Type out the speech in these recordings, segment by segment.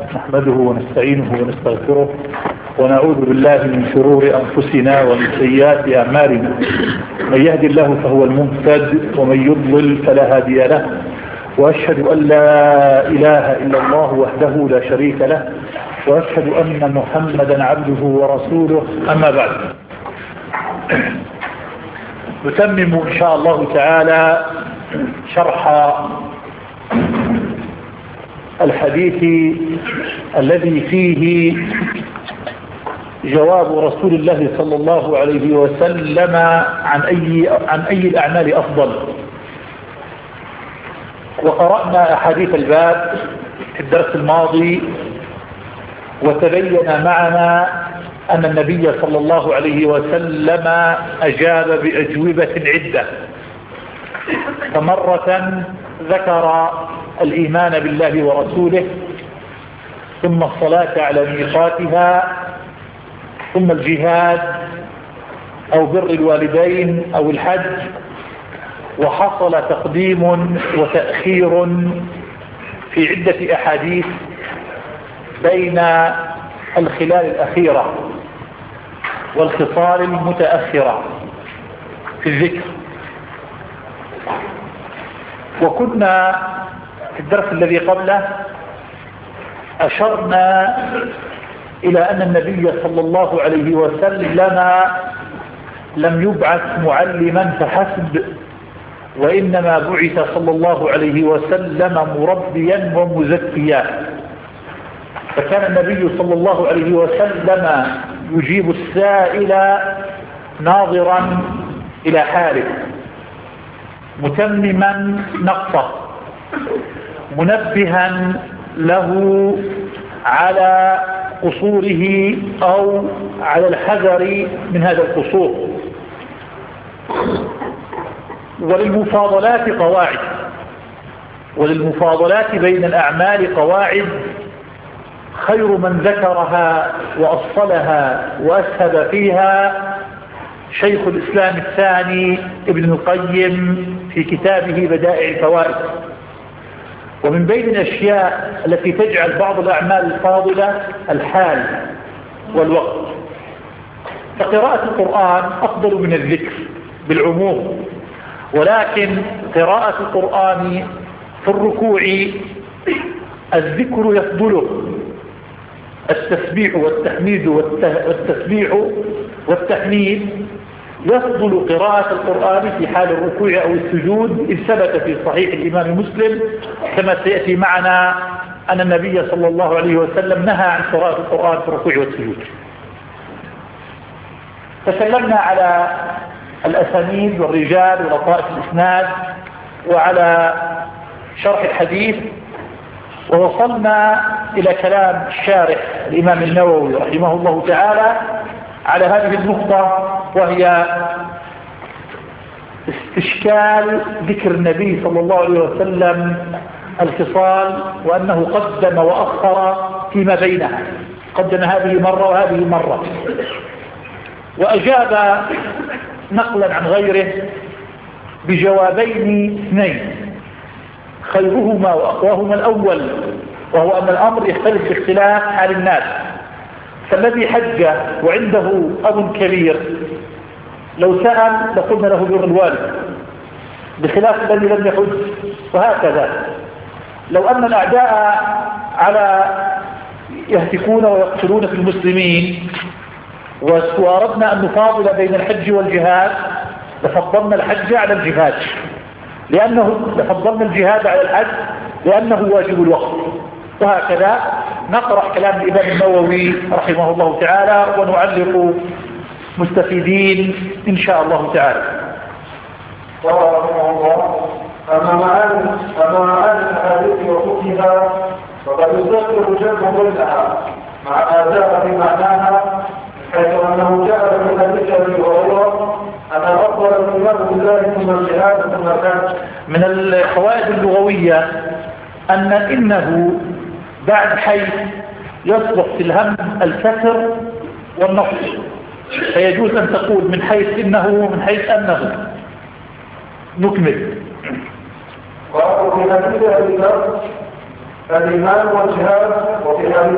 نحمده ونستعينه ونستغفره ونعوذ بالله من شرور أنفسنا ومن سيئات أعمالنا. من يهدي الله فهو المهتد ومن يضلل فلا هادي له، وأشهد أن لا إله إلا الله وحده لا شريك له، وأشهد أن محمدا عبده ورسوله. أما بعد، نتمم إن شاء الله تعالى شرح الحديث الذي فيه جواب رسول الله صلى الله عليه وسلم عن أي الأعمال أفضل. وقرأنا أحاديث الباب في الدرس الماضي، وتبين معنا أن النبي صلى الله عليه وسلم أجاب بأجوبة عدة. فمرة ذكر الإيمان بالله ورسوله، ثم الصلاة على ميقاتها، ثم الجهاد أو بر الوالدين أو الحج. وحصل تقديم وتأخير في عدة أحاديث بين الخلال الأخيرة والخصال المتأخرة في الذكر. وكنا في الدرس الذي قبله أشرنا إلى أن النبي صلى الله عليه وسلم لم يبعث معلما فحسب، وإنما بعث صلى الله عليه وسلم مربيا ومزكيا. فكان النبي صلى الله عليه وسلم يجيب السائل ناظرا إلى حاله، متمما نقصه، منبها له على قصوره أو على الحذر من هذا القصور. وللمفاضلات قواعد، وللمفاضلات بين الأعمال قواعد، خير من ذكرها وأصلها وأسهب فيها شيخ الإسلام الثاني ابن القيم في كتابه بدائع الفوائد. ومن بين الأشياء التي تجعل بعض الأعمال الفاضلة الحال والوقت. فقراءة القرآن أفضل من الذكر بالعموم، ولكن قراءة القرآن في الركوع الذكر يفضله، التسبيح والتحميد والتسبيح والتحميد يفضل قراءة القرآن في حال الركوع أو السجود، إذ ثبت في صحيح الإمام مسلم كما سيأتي معنا أن النبي صلى الله عليه وسلم نهى عن قراءة القرآن في الركوع والسجود. تكلمنا على الأسانيد والرجال ولطائف الإسناد وعلى شرح الحديث، ووصلنا إلى كلام الشارح الإمام النووي رحمه الله تعالى على هذه النقطة، وهي استشكال ذكر النبي صلى الله عليه وسلم الخصال، وأنه قدم وأخر فيما بينها، قدم هذه مرة وهذه مرة. وأجاب نقلا عن غيره بجوابين اثنين، خيرهما وأقواهما الأول، وهو أن الأمر يختلف باختلاف حال الناس. فالذي حج وعنده أب كبير لو سأل لقلنا له بر الوالد، بخلاف الذي لم يحج. وهكذا لو أن الأعداء على يهتكون ويقتلون في المسلمين، وأردنا أن نفاضل بين الحج والجهاد، لفضلنا الحج على الجهاد، لفضلنا الجهاد على الحج لأنه واجب الوقت. وهكذا نقرأ كلام الإمام النووي رحمه الله تعالى ونعلق مستفيدين إن شاء الله تعالى. قال رحمه الله: أما معاني الأحاديث وحكمها فقد يذكر جمع بينها مع ما جاء في معناها، حيث أنه جاء في حديث أبي هريرة أن أفضل الإيمان بالله ثم الجهاد ثم الحج. من الفوائد اللغوية أن إنه بعد حيث يصلح في الهم الكسر والنصب، فيجوز أن تقول من حيث إنه ومن حيث أنه. نكمل. وفي حديث أبي ذر الإيمان والجهاد، وفي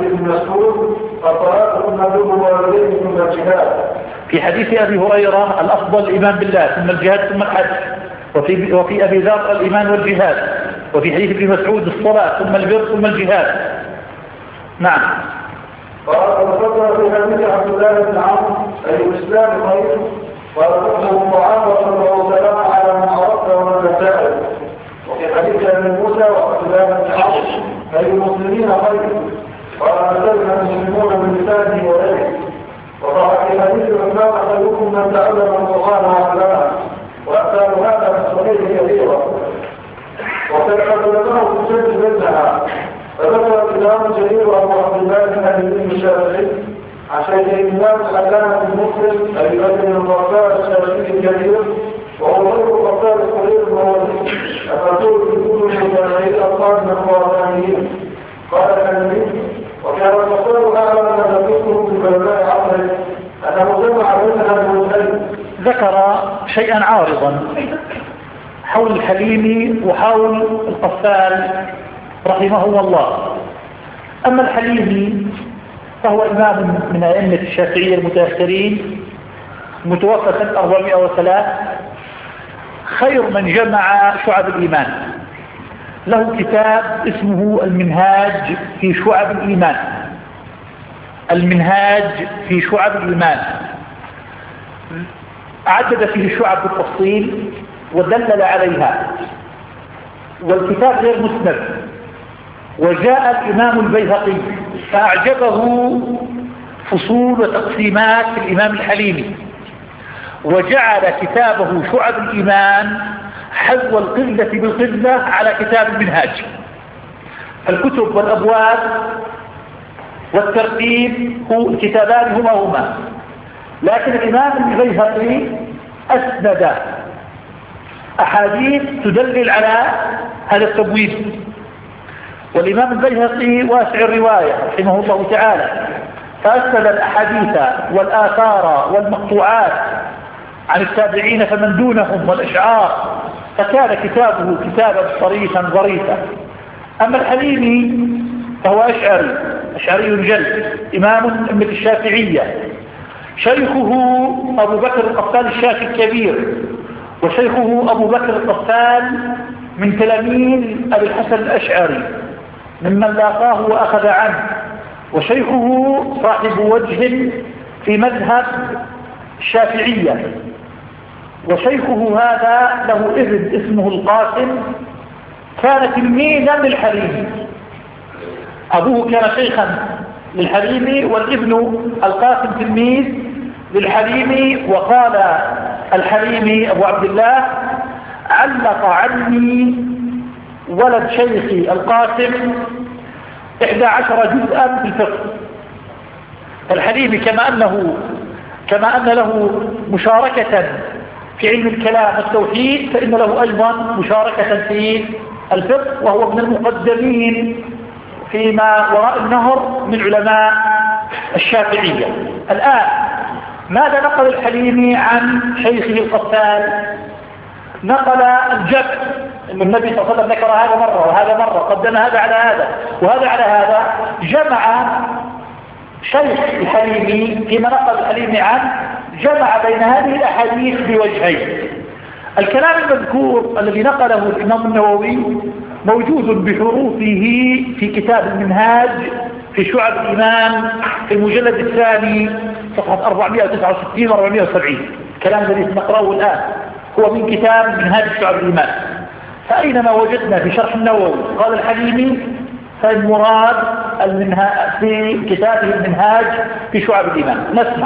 في حديث أبي هريرة الأفضل الإيمان بالله ثم الجهاد ثم الحج، وفي أبي ذر الإيمان والجهاد، وفي حديث ابن مسعود الصلاة ثم البر ثم الجهاد. نعم. قال وذكر في حديث عبد الله بن عمرو أي الإسلام خير، قال تطلب الطعام وصلى وسلام على من أردت ومن تساءل. وفي حديث أبي موسى وعبد الله بن عمرو أي المسلمين خير، قال سلم المسلمون من لسانه ويده. وقال في حديث عثمان خيركم من تعلم القرآن وعلمه، وأمثال هذا في الصحيح كثيرا. وقد له تسجل منها. فذكر الإمام الجليل أبو عبد الله بن أبي الشافعي عن شيخ الإمام العلامة المسلم أبي بكر القطار الشافعي الكبير، وهو غير القطار الصغير المواليد الرسول في كتب المتابعين الأطفال من القرآنيين. قال الكلمي وكان القطار أعلم ما ذكرته في بلداء عصره أنه جمع بينها المنزل. ذكر شيئا عارضا حول الحليمي وحول القفال رحمه الله. أما الحليمي فهو إمام من أئمة الشافعية المتأخرين، متوفى سنة 403، خير من جمع شعب الإيمان. له كتاب اسمه المنهاج في شعب الإيمان. المنهاج في شعب الإيمان عدد فيه الشعب بالتفصيل ودلل عليها، والكتاب غير مسند. وجاء الإمام البيهقي فأعجبه فصول وتقسيمات الإمام الحليمي، وجعل كتابه شعب الإيمان حذو القلة بالقلة على كتاب المنهاج. الكتب والأبواب والترتيب الكتابان هما، لكن الإمام البيهقي أسند أحاديث تدلل على هذا التبويب، والإمام البيهقي واسع الرواية رحمه الله تعالى، فأسند الأحاديث والآثار والمقطوعات عن التابعين فمن دونهم والأشعار، فكان كتابه كتابا صريحا ظريفا. أما الحليمي فهو أشعري جلد، إمام من الشافعية، شيخه أبو بكر القفال الشافعي الكبير، وشيخه أبو بكر القفال من تلاميذ أبي الحسن الأشعري ممن لاقاه وأخذ عنه، وشيخه صاحب وجه في مذهب الشافعية. وشيخه هذا له ابن اسمه القاسم كان تلميذا للحليمي، أبوه كان شيخا للحليمي والابن القاسم تلميذ للحليمي. وقال الحليمي أبو عبد الله علق عني ولد شيخي القاسم 11 جزءا في الفقه. الحليمي كما أن له مشاركة في علم الكلام والتوحيد، فإن له أيضا مشاركة في الفقه، وهو من المقدمين فيما وراء النهر من علماء الشافعية. الآن ماذا نقل الحليمي عن شيخه القفال؟ نقل الجمع، أن النبي صلى الله عليه وسلم ذكر هذا مرة وهذا مرة، قدم هذا على هذا وهذا على هذا. جمع شيخ الحليمي فيما نقل الحليمي عنه، جمع بين هذه الأحاديث بوجهين. الكلام المذكور الذي نقله الإمام النووي موجود بحروفه في كتاب المنهاج في شعب الإيمان في المجلد الثاني صفحة 469 و 470. الكلام الذي نقرأه الآن هو من كتاب منهاج شعب الإيمان. فأينما وجدنا في شرح النووي قال الحليمي فالمراد في كتابه المنهاج في شعب الإيمان. نسمع.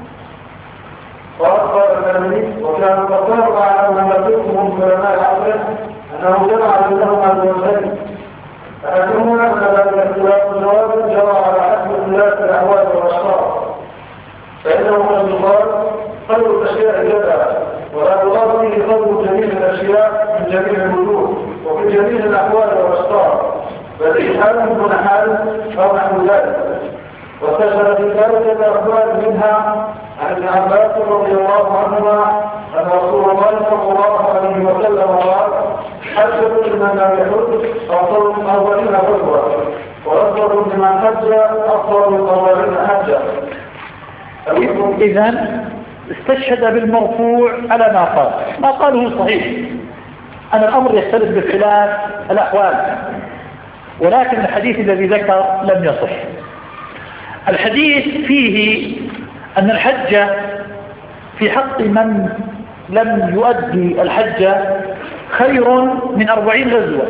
وقال الكلمي وكان القطار على ما ذكرهم علماء العصر أنه جمع بينهما الوجهين، فأنهما أن ذلك اختلاف الجواب جرى على حسب اختلاف الأحوال والأشخاص، فإنه قد يقال خير الأشياء جدا، ولا يقال فيه خير جميع الأشياء من جميع الوجوه وفي جميع الأحوال والأشخاص، بل حال دون حال أو نحو ذلك. واستشهد في ذلك الأخبار منها عن ابن عباس رضي الله عنهما أن رسول الله صلى الله عليه وسلم قال: حجة لمن لم يحج أفضل من 40 حجة، وأفضل لمن حج أفضل من 40 حجة. استشهد بالمرفوع على ما قاله صحيح أن الأمر يختلف باختلاف الأحوال، ولكن الحديث الذي ذكر لم يصح. الحديث فيه أن الحج في حق من لم يؤدي الحج خير من 40 غزوة،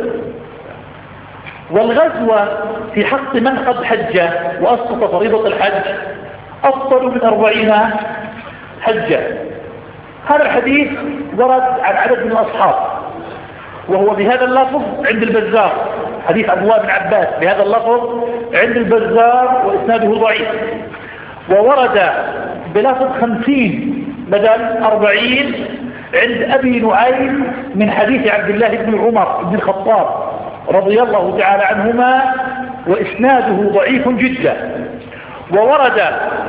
والغزوة في حق من قد حج وأسقط فريضة الحج أفضل من 40 حجة. هذا الحديث ورد عن عدد من الأصحاب، وهو بهذا اللفظ عند البزار، حديث عبد الله بن عباس بهذا اللفظ عند البزار وإسناده ضعيف، وورد بلفظ 50 بدل 40 عند أبي نعيم من حديث عبد الله بن عمر بن الخطاب رضي الله تعالى عنهما، وإسناده ضعيف جدا. وورد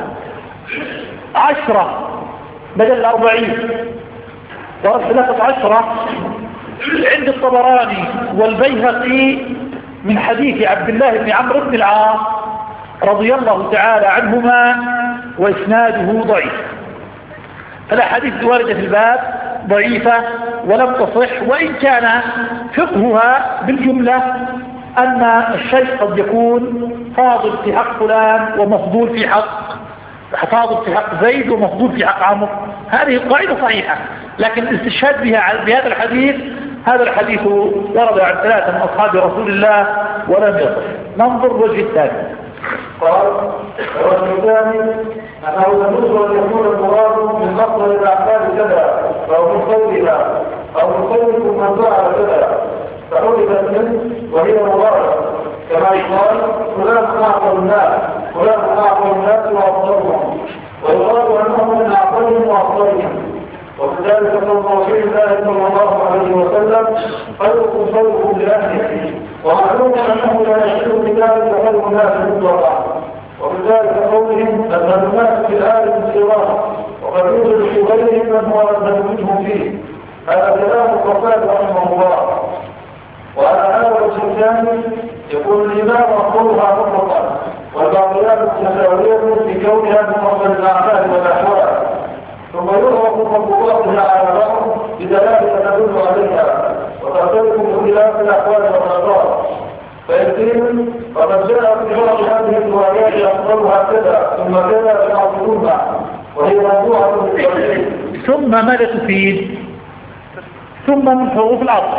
10 بدل 40، ورد بلفظ 10 عند الطبراني والبيهقي من حديث عبد الله بن عمرو بن العاص رضي الله تعالى عنهما، وإسناده ضعيف. فالأحاديث الواردة في الباب ضعيفة ولم تصح، وإن كان فقهها بالجملة أن الشيء قد يكون فاضل في حق فلان ومفضول في حق فاضل في حق زيد ومفضول في حق عمرو. هذه القاعدة صحيحة، لكن الاستشهاد بهذا الحديث، هذا الحديث ورد عن 3 من أصحاب رسول الله ولم يصح. ننظر الوجه الثاني. قال الوجه الثاني أنه يجوز أن يكون المراد من مصدر الأعمال كذا أو من قولها أو من قول من فعل كذا فعرفت منه وهي مباركة، كما يقال فلان أعظم الناس وأفضلهم، ويقال أنه من أعظمهم وأفضلهم. وكذلك قول رسول الله صلى الله عليه وسلم خيركم لأهله، ومعلوم أنه لا يشير بذلك خير الناس مطلقا. وكذلك قولهم أن الناس في الآل انصراف، وقد يوجد في غيرهم من هو أبدل منهم فيه. هذا كلام القتادة رحمه الله. وعلى هذا الوجه الثاني يكون الإمام مقبولها مطلقا، والباقيات متساوية في كونها من مصدر الأعمال والأحوال، ثم يعرف مطلقاتها على بعض بدلالة تدل عليها، وتختلف باختلاف الأحوال والأقدار. فيمكن فقد جاء في بعض هذه الروايات أفضلها كذا ثم كذا يعرفونها، وهي موضوعة للتوحيد. ثم ماذا تفيد؟ ثم من حروف العطف.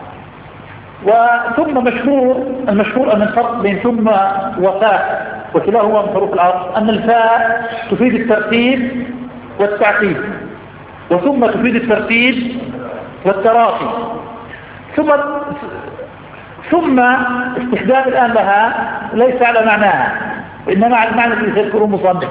وثم المشهور أن الفرق بين ثم وفاء وكلاهما من حروف العطف أن الفاء تفيد الترتيب والتعقيب، وثم تفيد الترتيب والتراخي. ثم استخدام الآن لها ليس على معناها، وإنما على المعنى الذي سيذكره المصنف،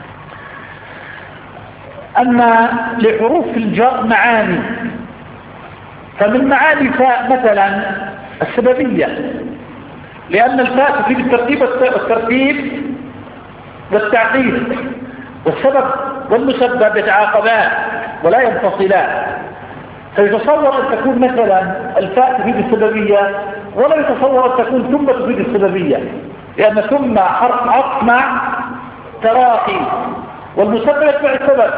أن لحروف الجر معاني. فمن معاني فاء مثلا السببية، لأن الفاء تفيد الترتيب والتعقيب، والسبب والمسبب يتعاقبان ولا ينفصلان. فيتصور أن تكون مثلا الفاء تفيد السببية، ولا يتصور أن تكون ثم تفيد السببية، لأن ثم حرف عطف مع تراخي، والمسبب يتبع السبب.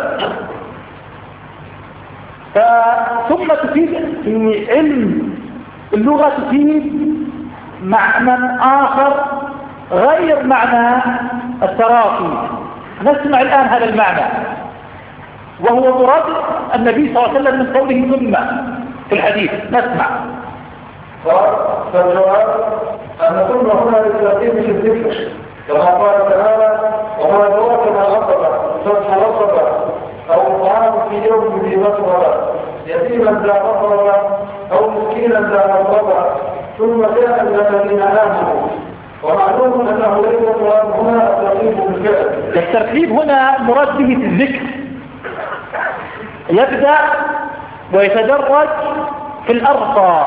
ثم تفيد في علم اللغة تفيد معنى آخر غير معنى التراخي. نسمع الآن هذا المعنى، وهو مراد النبي صلى الله عليه وسلم من قوله ثم في الحديث. نسمع. فالجواب أن ثم هنا للترتيب في الذكر، كما قال تعالى وما أدراك ما عقبة فتح رقبة أو طعام في يوم ذي مسغبة يتيما ذا مقربة أو مسكينا ذا مقربة ثم جاء الذين آمنوا. ومعلوم أنه ليس المراد هنا الترتيب بالفعل. الترتيب هنا مراد به في الذكر، يبدأ ويتدرج في الأرقى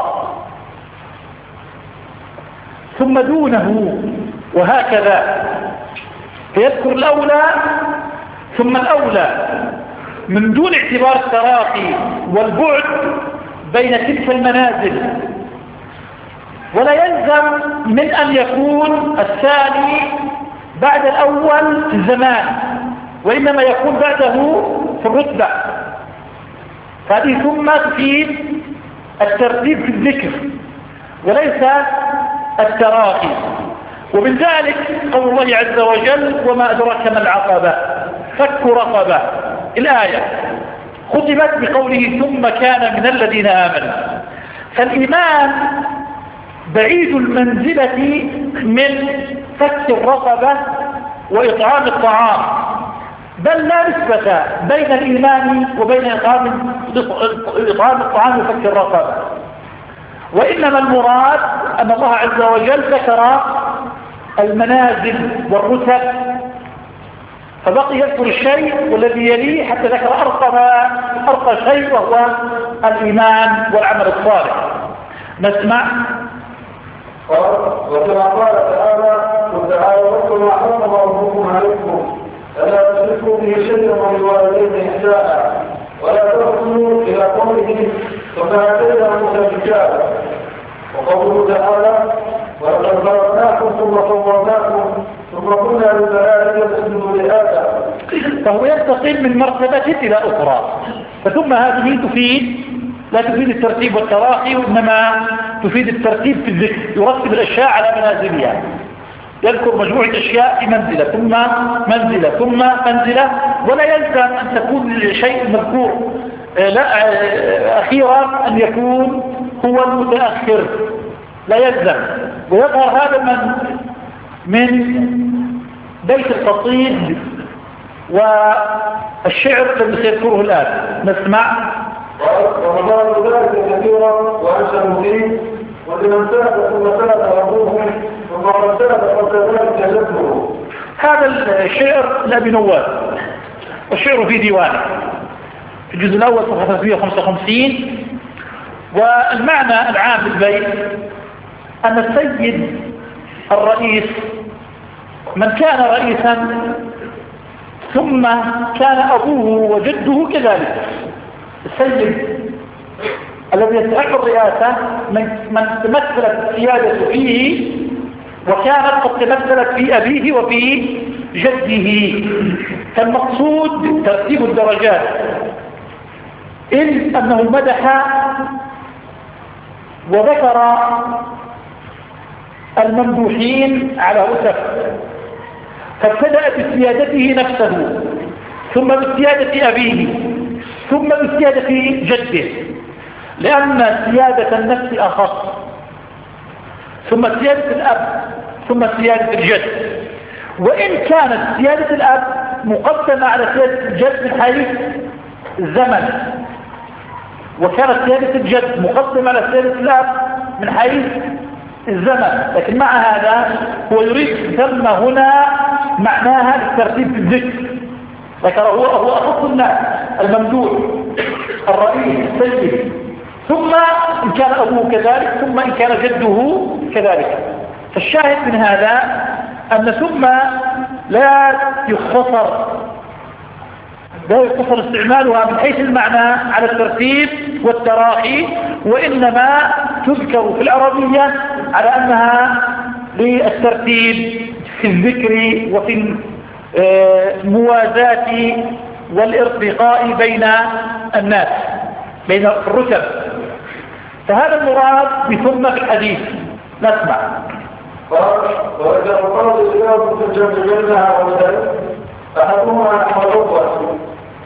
ثم دونه وهكذا، فيذكر الأولى ثم الأولى من دون اعتبار التراخي والبعد بين تلك المنازل. ولا يلزم من أن يكون الثاني بعد الأول في الزمان، وإنما يكون بعده في الرتبة. هذه ثم تفيد الترتيب في الذكر وليس التراخي. ومن ذلك قول الله عز وجل وما أدراك ما العقبة فك رقبة. الآية ختمت بقوله ثم كان من الذين آمنوا. فالإيمان بعيد المنزلة من فك الرقبة وإطعام الطعام، بل لا نسبة بين الإيمان وبين إطعام الطعام وفك الرقبة. وإنما المراد أن الله عز وجل ذكر المنازل والرتب فبقي يذكر الشيء والذي يليه حتى ذكر أرقى شيء وهو الإيمان والعمل الصالح. نسمع. وكما قال تعالى قل تعالوا واتقوا ما حرم ربكم عليكم ألا تشركوا به شيئا وبالوالدين إحسانا ولا ترسلوا إلى قوله ثم آتينا موسى الكتاب. وقوله تعالى ولقد خلقناكم ثم صورناكم ثم قلنا للملائكة اسجدوا لآدم. فهو ينتقل من مرتبة إلى أخرى. فثم هذه لا تفيد الترتيب والتراخي وإنما تفيد الترتيب في الذكر، يرتب الأشياء على منازلها، يذكر مجموعة أشياء في منزلة ثم منزلة ثم منزلة، ولا يلزم أن تكون الشيء المذكور أخيرا أن يكون هو المتأخر، لا يلزم. ويظهر هذا من بيت القصيد والشعر الذي سيذكره الآن. نسمع. ومضار ذلك كثيرا وأنشأوا فيه ولمن ساد ثم ساد أبوه ثم من ساد فكذلك جده. هذا الشعر لأبي نواس والشعر في ديوانه في الجزء الأول صفحة 355. والمعنى العام للبيت أن السيد الرئيس من كان رئيسا ثم كان أبوه وجده كذلك. السيد الذي يستحق الرئاسة من تمثلت السيادة فيه وكانت قد تمثلت في أبيه وفي جده. فالمقصود ترتيب الدرجات، إن أنه مدح وذكر الممدوحين على رتب، فابتدأ بسيادته نفسه ثم بسيادة أبيه ثم بسيادة جده، لأن سيادة النفس أخص، ثم سيادة الأب ثم سيادة الجد. وإن كانت سيادة الأب مقدمة على سيادة الجد من حيث الزمن، وكانت سيادة الجد مقدمة على سيادة الأب من حيث الزمن، لكن مع هذا هو يريد ثم هنا معناها الترتيب في الذكر. ذكره هو أخص الناس، الممدوح الرئيس السيد، ثم إن كان أبوه كذلك، ثم إن كان جده كذلك. فالشاهد من هذا أن ثم لا يختصر استعمالها من حيث المعنى على الترتيب والتراخي، وإنما تذكر في العربية على أنها للترتيب في الذكر وفي الموازاة والارتقاء بين الناس بين الرتب. فهذا المراد بثم في الحديث. نسمع. وإذا قال الإسلام تجمع بينها والسلام أحدهما نحو الأول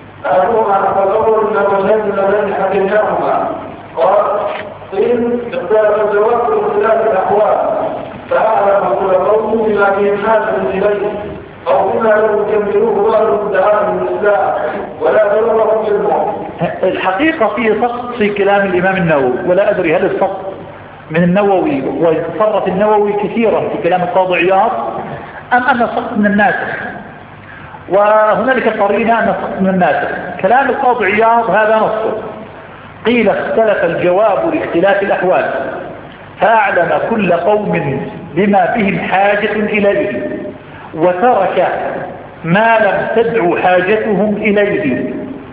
من الوجهين اللذين حكيناهما. قال قيل اختلف الجواب باختلاف الأحوال فأعلم كل قوم بما فيه حاجة إليه أو بما لم يكملوه ظاهر الدعاء من الإسلام ولا بلغهم علمهم. الحقيقة فيه سقط في كلام الإمام النووي، ولا أدري هل السقط من النووي وتصرف النووي كثيرا في كلام القاضي عياض أم أن السقط من الناسخ، وهنالك قرينة أن السقط من الناسخ. كلام القاضي عياض هذا نص، قيل اختلف الجواب لاختلاف الأحوال فأعلم كل قوم بما بهم حاجة إليه وترك ما لم تدعو حاجتهم إليه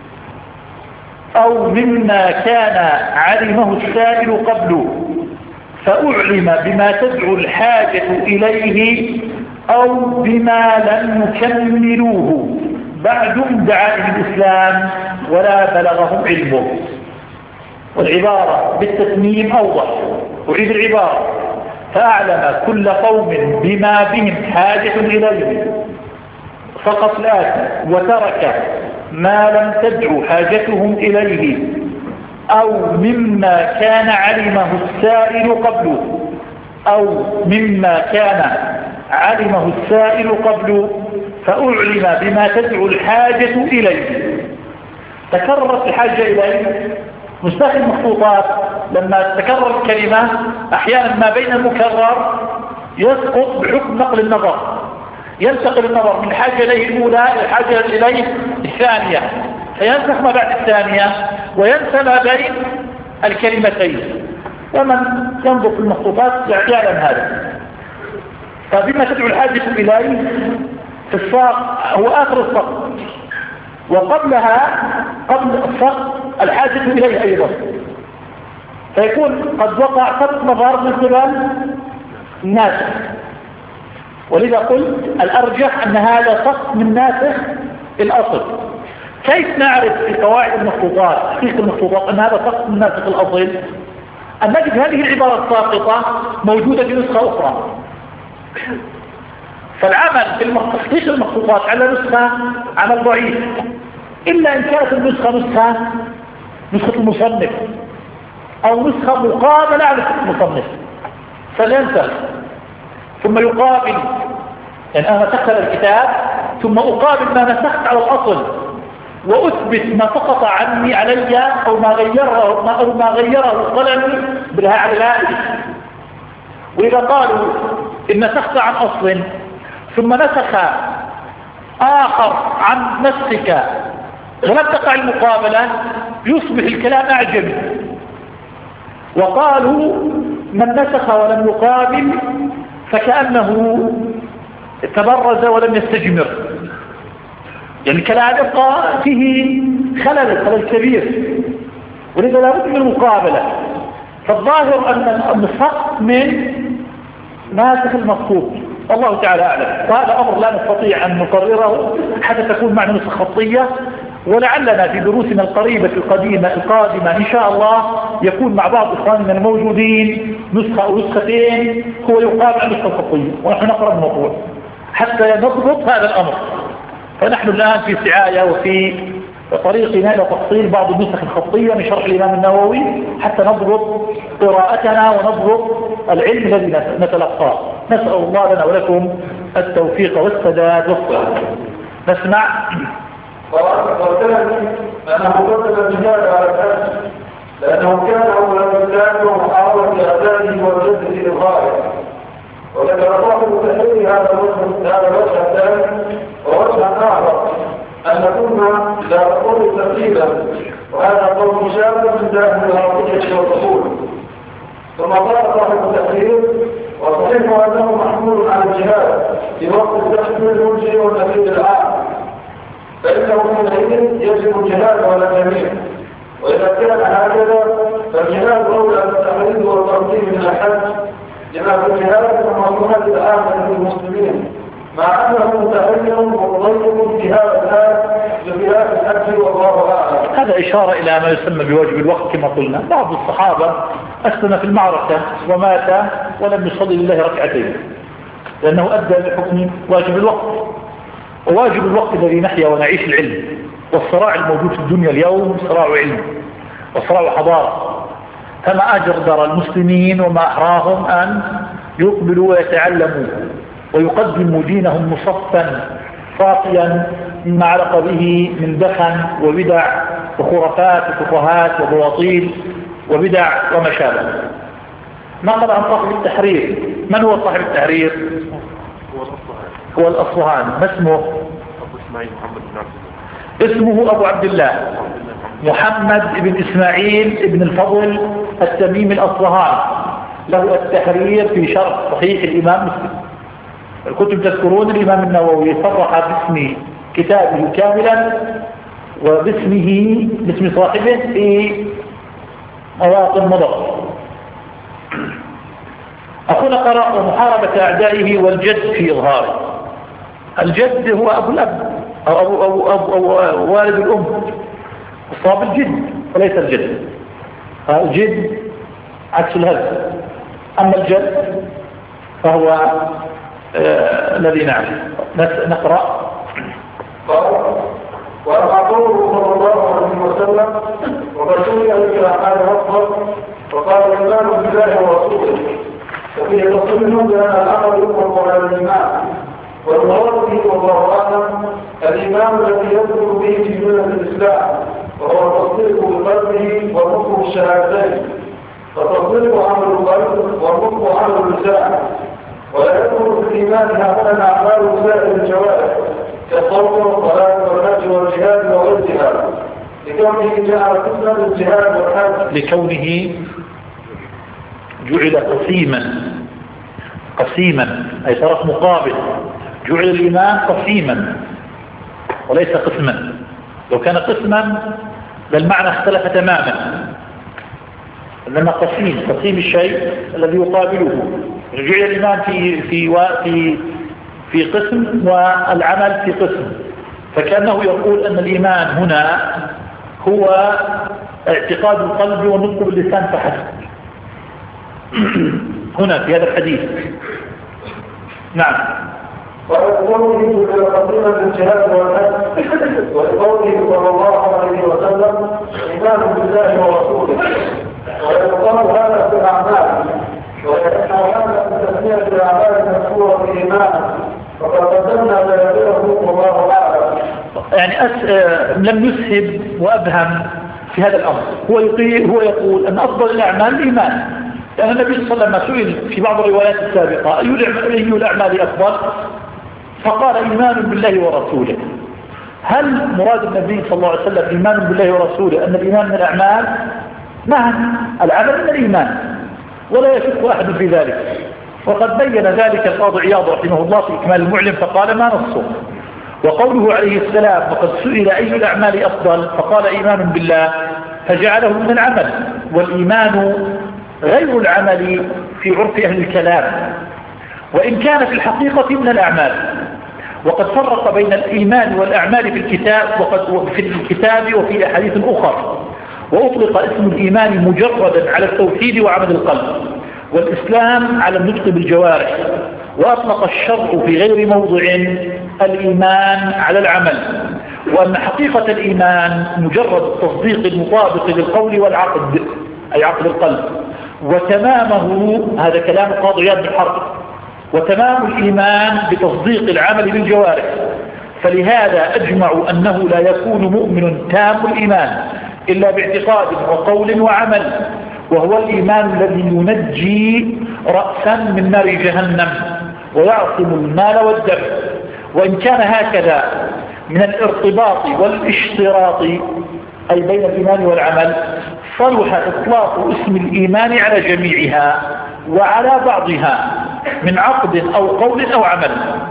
أو مما كان علمه السائل قبله فأعلم بما تدعو الحاجة إليه أو بما لم يكملوه بعد من دعائم الإسلام ولا بلغهم علمه. والعبارة بالتتميم أوضح. أعيد العبارة: فأعلم كل قوم بما بهم حاجة إليه فقط الآتي، وترك ما لم تدعو حاجتهم إليه أو مما كان علمه السائل قبله، أو مما كان علمه السائل قبله فأعلم بما تدعو الحاجة إليه. تكررت الحاجة إليه. مستخدم المخطوطات لما تكرر الكلمة أحيانا ما بين المكرر يسقط بحكم نقل النظر، ينتقل النظر من الحاجة إليه الأولى إلى الحاجة إليه الثانية، فينسخ ما بعد الثانية وينسى ما بين الكلمتين. ومن ينظر في المخطوطات يعلم هذا. فبما تدعو الحاجة إليه في الساق هو آخر الساق، وقبلها قبل الساق الحاجة إليه أيضا، فيكون قد وقع سقط نظر من قبل الناسخ. ولذا قلت الأرجح أن هذا سقط من ناسخ الأصل. كيف نعرف في قواعد المخطوطات حقيقة المخطوطات أن هذا سقط من ناسخ الأصل؟ أن نجد هذه العبارة الساقطة موجودة في نسخة أخرى. فالعمل في تحقيق المخطوطات على نسخة عمل ضعيف، إلا إن كانت النسخة نسخة المصنف أو نسخة مقابلة على نسخة المصنف فلينسخ ثم يقابل. يعني أنا نسخت الكتاب ثم أقابل ما نسخت على الأصل وأثبت ما سقط عني علي أو ما غيره قلمي بالها على الآلي. وإذا قالوا إن نسخت عن أصل ثم نسخ آخر عن نسخك ولم تقع المقابلة يصبح الكلام أعجمي. وقالوا من نسخ ولم يقابل فكأنه تبرز ولم يستجمر، يعني الكلام يبقى فيه خلل كبير، ولذا لابد من المقابلة. فالظاهر أن السقط من ناسخ المخطوط، الله تعالى أعلم. وهذا أمر لا نستطيع أن نقرره حتى تكون معنا نسخة خطية، ولعلنا في دروسنا القريبة القادمة إن شاء الله يكون مع بعض إخواننا الموجودين نسخة أو نسختين هو يقابل عن نسخة خطية، ونحن نقرأ الموضوع حتى نضبط هذا الأمر. فنحن الآن في سعاية وفي طريقنا إلى تفصيل بعض النسخ الخطية من شرح الإمام النووي حتى نضبط قراءتنا ونضبط العلم الذي نتلقاه. نسأل الله لنا ولكم التوفيق والسداد والصلاة. نسمع. وثاني أنه قتل الجهاد على الأسف لأنه كان أول الإسلام ومحاولة أعدائه والجد للغاية. وذكر صاحب تحرير هذا الوجه الثاني. ووجه آخر أن كنا لا نقول تقليلا، وهذا قول شاب من داخل العربية والرسول. ثم قال صاحب التحرير: وصحيح أنه محمول على الجهاد في وقت التحرير المنجي والنبي العام، فإنه حينئذ يجب الجهاد على الجميع. وإذا كان هكذا فالجهاد أولى بالتحرير والترتيب من الحج لما في الجهاد ومصلحة العامة للمسلمين، مع أنه متغير ومضيق في هذا الحال بخلاف الحج والله أعلم. هذا إشارة إلى ما يسمى بواجب الوقت كما قلنا. بعض الصحابة أسلم في المعركة ومات ولم يصلي لله ركعتين لأنه أدى بحكم واجب الوقت. وواجب الوقت الذي نحيا ونعيش العلم، والصراع الموجود في الدنيا اليوم صراع علم وصراع حضارة. فما أجدر المسلمين وما أحراهم أن يقبلوا ويتعلموا ويقدموا دينهم مصفا صافيا مما علق به من دخن وبدع وخرافات وشبهات وبواطيل وبدع وما شابه. نقل عن صاحب التحرير. من هو صاحب التحرير؟ هو الأصفهاني. ما اسمه؟ اسمه أبو عبد الله محمد بن إسماعيل بن الفضل التميمي الأصفهاني. له التحرير في شرح صحيح الإمام مسلم. الكتب تذكرون الإمام النووي صرح باسم كتابه كاملا باسم صاحبه في مواطن مضر. أخونا قرأ محاربة أعدائه والجد في إظهاره. الجد هو أبو الأب أو والد الأم، أصاب الجد وليس الجد. الجد عكس الهز، أما الجد فهو الذي نعرف. نقرأ. وأخبره صلى الله عليه وسلم وبسوء إلى حال أفضل وقال الإيمان بالله ورسوله، وفيه تصميم بأن الأمر يطلق على الإيمان، والمراد به والله أعلم الإيمان الذي يدخل به في ملة الإسلام، وهو التصديق بقلبه والنطق بالشهادتين، فالتصديق عمل القلب والنطق عمل اللسان، ولا يدخل في الإيمان هؤلاء أعمال سائر الجوارح كالصوم والصلاة والحج والجهاد وغيرها، لكونه جعل قسما للجهاد والحج، لكونه جعل قسيما أي طرف مقابل. جعل الإيمان قسيما وليس قسما. لو كان قسما للمعنى اختلف تماما، لما قسيم الشيء الذي يقابله. جعل الإيمان في قسم والعمل في قسم، فكأنه يقول أن الإيمان هنا هو اعتقاد القلب والنطق باللسان فحسب هنا في هذا الحديث. نعم. وقوله قسيما للجهاد والحج، وقوله صلى الله عليه وسلم إيمان بالله ورسوله، ويقال هذا في الأعمال، ويقال هذا في تسمية الأعمال المذكورة في الإيمان، وقد قدمنا ذلكه والله أعلم. يعني لم يسهب وأبهم في هذا الأمر. هو يقول أن أفضل الأعمال الإيمان، لأن النبي صلى الله عليه وسلم سئل في بعض الروايات السابقة أي الأعمال أفضل، فقال إيمان بالله ورسوله. هل مراد النبي صلى الله عليه وسلم إيمان بالله ورسوله أن الإيمان من الأعمال؟ نعم، العمل من الإيمان ولا يشك أحد في ذلك، وقد بين ذلك القاضي عياض رحمه الله في إكمال المعلم فقال ما نصه. وقوله عليه السلام وقد سئل أي الأعمال أفضل فقال إيمان بالله، فجعله من العمل، والإيمان غير العمل في عرف أهل الكلام، وإن كان في الحقيقة من الأعمال. وقد فرق بين الإيمان والأعمال في الكتاب وفي أحاديث أخرى، وأطلق اسم الإيمان مجردا على التوحيد وعمل القلب، والإسلام على النطق بالجوارح، وأطلق الشرع في غير موضع الإيمان على العمل، وأن حقيقة الإيمان مجرد التصديق المطابق للقول والعقد أي عقد القلب، وتمامه هذا كلام القاضي عياض بن حرب، وتمام الإيمان بتصديق العمل بالجوارح. فلهذا أجمعوا أنه لا يكون مؤمن تام الإيمان إلا باعتقاد وقول وعمل، وهو الإيمان الذي ينجي رأسا من نار جهنم ويعصم المال والدم. وإن كان هكذا من الارتباط والاشتراط أي بين الإيمان والعمل، صلح إطلاق اسم الإيمان على جميعها وعلى بعضها من عقد أو قول أو عمل.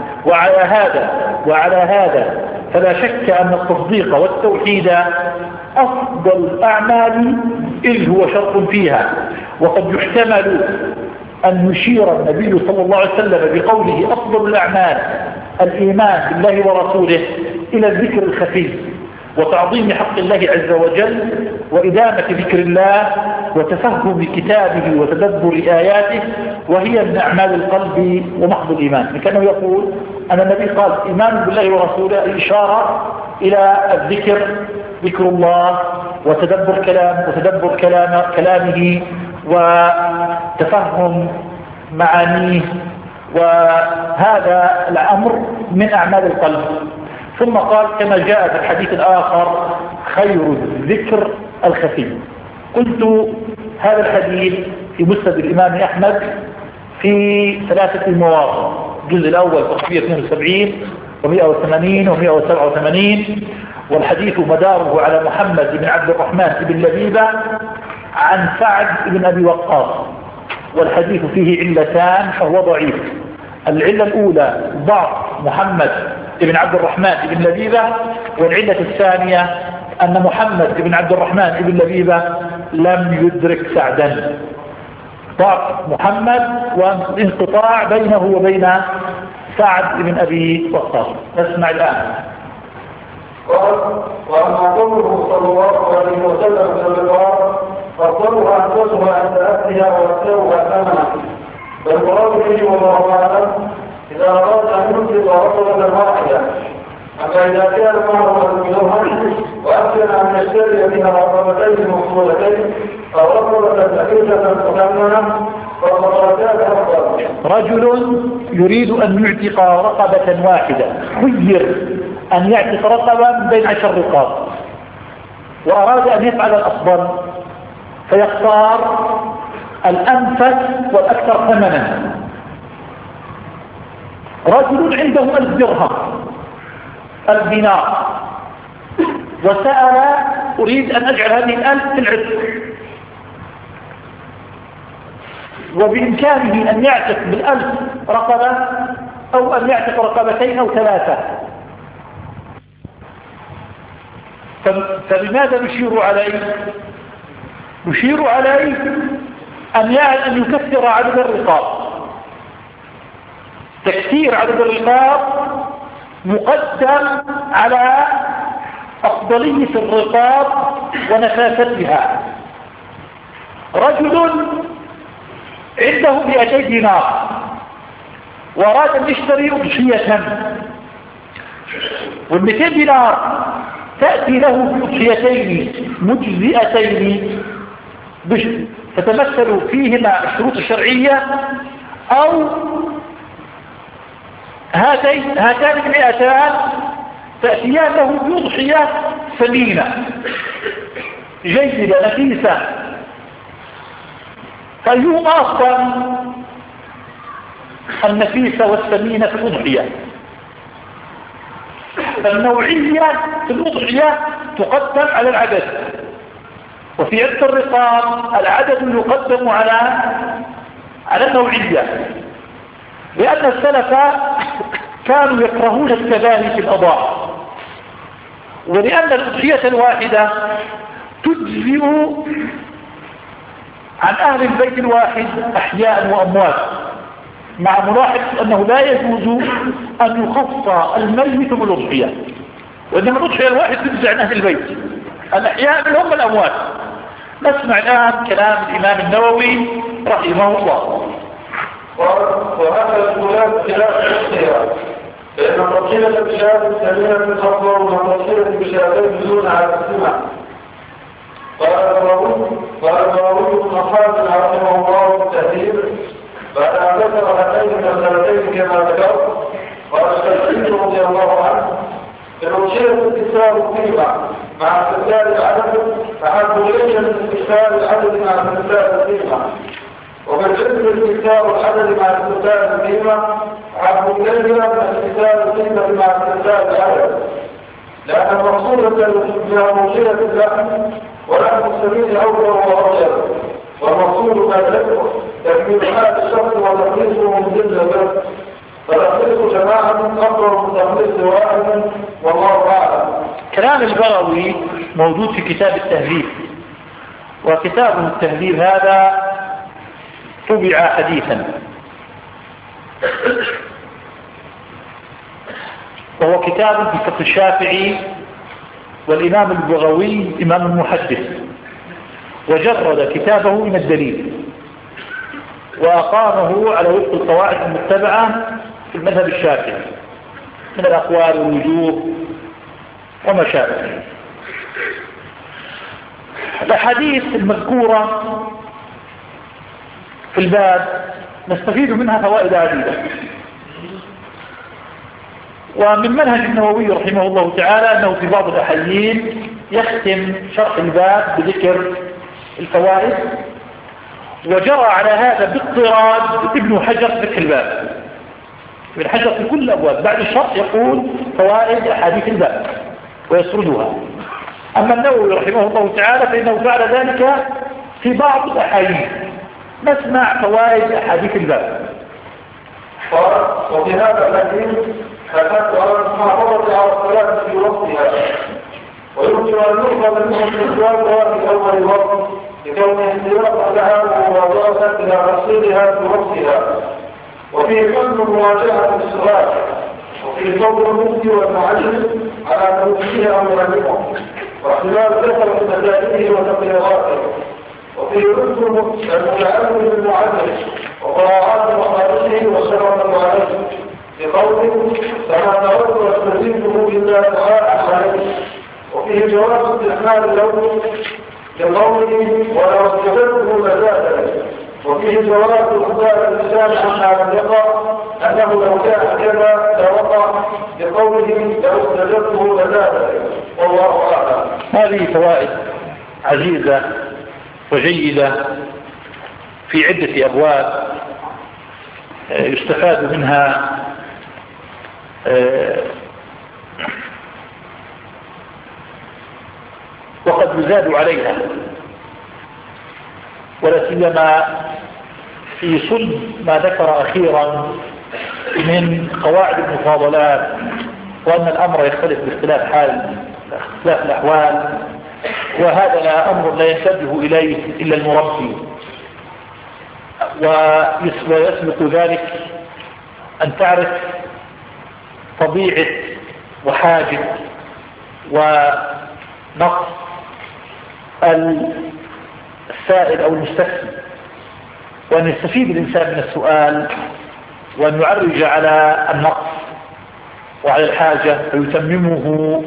وعلى هذا فلا شك أن التصديق والتوحيد أفضل الأعمال إذ هو شرط فيها. وقد يحتمل أن يشير النبي صلى الله عليه وسلم بقوله أفضل الأعمال الإيمان بالله ورسوله إلى الذكر الخفي وتعظيم حق الله عز وجل وإدامة ذكر الله وتفهم كتابه وتدبر آياته، وهي من أعمال القلب ومحض الإيمان. كانه يقول أن النبي قال إيمان بالله ورسوله إشارة إلى الذكر، ذكر الله وتدبر كلامه وتفهم معانيه، وهذا الأمر من أعمال القلب. ثم قال كما جاء في الحديث الآخر خير الذكر الخفي. قلت هذا الحديث في مسند الإمام أحمد في 3 مواضع، الجزء الأول 372 و180 و187، والحديث مداره على محمد بن عبد الرحمن بن لبيبة عن سعد بن أبي وقاص، والحديث فيه علتان فهو ضعيف. العلة الأولى ضعف محمد بن عبد الرحمن بن لبيبة، والعلة الثانية أن محمد بن عبد الرحمن بن لبيبة لم يدرك سعدا. ضعف محمد وانقطاع بينه وبين سعد بن أبي وقاص. نسمع الآن. قال: وأما قوله صلى الله عليه وسلم في الرقاب فأفضلها أنفسها عند أهلها وأكثرها ثمنا. فالمراد به والله أعلم إذا أراد أن ينفق رقبة واحدة. أما إذا كان معه الملوحة وأمكن أن يشتري بها رقبتين مفصولتين أو رقبة أكيدة مثمنة فالرقبتان أفضل. رجل يريد أن يعتق رقبة واحدة، خير أن يعتق رقبة من بين 10 رقاب، وأراد أن يفعل الأفضل فيختار الأنفس والأكثر ثمنا. رجل عنده 1000 درهم 1000 دينار وسأل: أريد أن أجعل هذه 1000 في العتق، وبإمكانه أن يعتق بال1000 رقبة أو أن يعتق رقبتين أو 3. فلماذا نشير عليه؟ نشير عليه أن يكثر عدد الرقاب. تكثير عدد الرقاب مقدم على أفضلية الرقاب ونفاستها. رجل عنده 200 دينار وأراد أن يشتري أضحية، وال200 دينار تأتي له بأضحيتين مجزئتين تتمثل فيهما الشروط الشرعية، أو هاتان 200 تأتيان له بأضحية ثمينة جيدة نفيسة. فأيهما أفضل؟ النفيسة والثمينة في الأضحية. فالنوعية في الأضحية تقدم على العدد، وفي عدة الرقاب العدد يقدم على النوعية، لأن السلف كانوا يكرهون التباهي في الأضاحي، ولأن الأضحية الواحدة تجزئ عن أهل البيت الواحد أحياء وأموات، مع ملاحظة أنه لا يجوز أن يخص الميت بالأضحية، وإنما الأضحية الواحد تجزئ عن أهل البيت، الأحياء منهم الأموات. نسمع الآن كلام الإمام النووي رحمه الله. وهذا الخلاف خلاف الاختيار، لأن التضحية بشهادة سليمة أفضل من التضحية بشهادتين دون على السمع. قال النووي بن حاتم رحمه الله التهذيب بعد أن ذكر هاتين المسألتين كما ذكر. قال الشافعي رضي الله عنه: التضحية استكثار القيمة مع استكثار العدد أحب إلي من استكثار العدد مع استكثار القيمة، وبالنسبة لاستكثار العدد مع استكثار القيمة أحب إلي من استكثار القيمة مع استكثار العدد، لأن المقصود بها موجودة اللحم ولحم السمين أول وأبيض، والمقصود بها تكميل حال الشخص وتخليصه من ذل البر، فتخليص جماعة أفضل من تخليص واحد، والله أعلم. كلام البروي موجود في كتاب التهذيب، وكتاب التهذيب هذا طبع حديثا، وهو كتاب في فقه الشافعي، والإمام البغوي إمام المحدث، وجرد كتابه من الدليل وأقامه على وفق القواعد المتبعة في المذهب الشافعي من الأقوال والوجوه وما شابه. الأحاديث المذكورة في الباب نستفيد منها فوائد عديدة، ومن منهج النووي رحمه الله تعالى أنه في بعض الأحيان يختم شرح الباب بذكر الفوائد، وجرى على هذا باضطراد ابن حجر في الباب. ابن حجر في كل الأبواب بعد الشرح يقول فوائد أحاديث الباب ويسردها، أما النووي رحمه الله تعالى فإنه فعل ذلك في بعض الأحاديث. نسمع فوائد أحاديث الباب. وفي هذا الحديث حدثت على المحافظة على الصلاة في وقتها، ويمكن أن يؤخذ منه استثباتها في أول الوقت لكون احتياطا لها ومواظبة إلى تحصيلها في وقتها، وفيه حسن مواجهة الصلاة، وفي قول المفتي والمعلم على توجيه أو معلمه واختلاف كثرة مسائله وتقريراته وفي رزق المتعلم بالمعلم وقراءات مخارجه والشرف عليه بقوله فما تركت واستزيده إلا دعاء عليه وفيه جواز استعمال اللون لقوله ولو استجبته لزاد وفيه جواز إخبار الإنسان عما يقع أنه لو كان كذا لوقع لقوله لو استجبته لزاد والله أعلم. هذه فوائد عزيزة وجيدة في عدة أبواب يستفاد منها وقد يزاد عليها ولا سيما في صلب ما ذكر أخيرا من قواعد المفاضلات وأن الأمر يختلف باختلاف اختلاف الأحوال وهذا أمر لا ينتبه إليه إلا المربي ويسبق ذلك أن تعرف طبيعة وحاجة ونقص السائل أو المستفسر وأن يستفيد الإنسان من السؤال وأن يعرج على النقص وعلى الحاجة فيتممه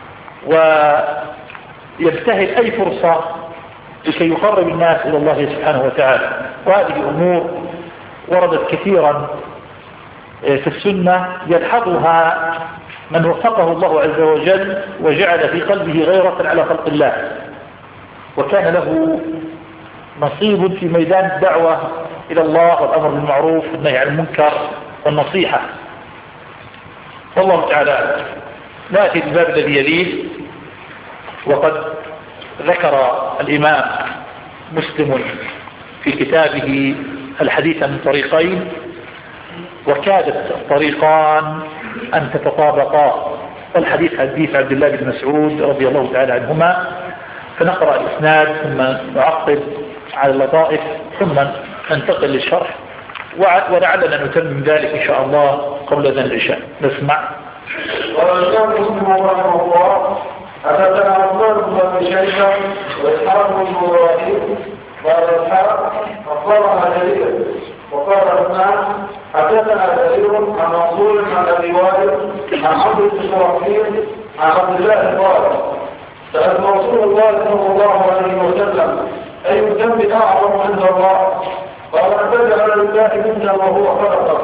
ويبتهل أي فرصة لكي يقرب الناس إلى الله سبحانه وتعالى. وهذه أمور وردت كثيرا في السنة يلحظها من وفقه الله عز وجل وجعل في قلبه غيرة على خلق الله وكان له نصيب في ميدان الدعوة إلى الله والأمر بالمعروف والنهي عن المنكر والنصيحة. والله تعالى نأتي الباب الذي يليه وقد ذكر الإمام مسلم في كتابه الحديث من طريقين وكادت الطريقان أن تتطابقا والحديث حديث عبد الله بن مسعود رضي الله تعالى عنهما فنقرأ الإسناد ثم نعقب على اللطائف ثم ننتقل للشرح ولعلنا نتمم ذلك إن شاء الله قبل أذان العشاء. نسمع. قال الإمام مسلم رحمه الله حدثنا عثمان بن شيبة وإسحاق بن إبراهيم قال إسحاق أخبرنا جرير وقال عثمان حدثنا جرير عن منصور عن أبي وائل عن عبد بن شرحبيل عن عبد الله قال سأل رسول الله صلى الله عليه وسلم أي الذنب أعظم عند الله؟ قال أن تجعل لله منا وهو خلقك.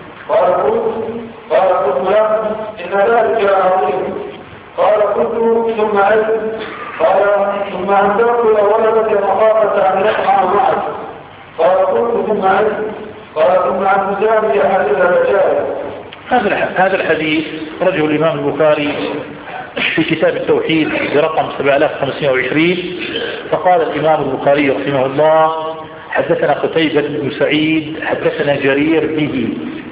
قال قلت له إن ذلك عظيم. قال قلت ثم علم. قال ثم أن تأكل ولدك مخافة أن يقع معك. قال قلت ثم علم. قال ثم أن تزامي أحد الرجال. هذا الحديث رجل الإمام البخاري في كتاب التوحيد برقم 7520 فقال الإمام البخاري رحمه الله حدثنا قتيبة بن سعيد حدثنا جرير به.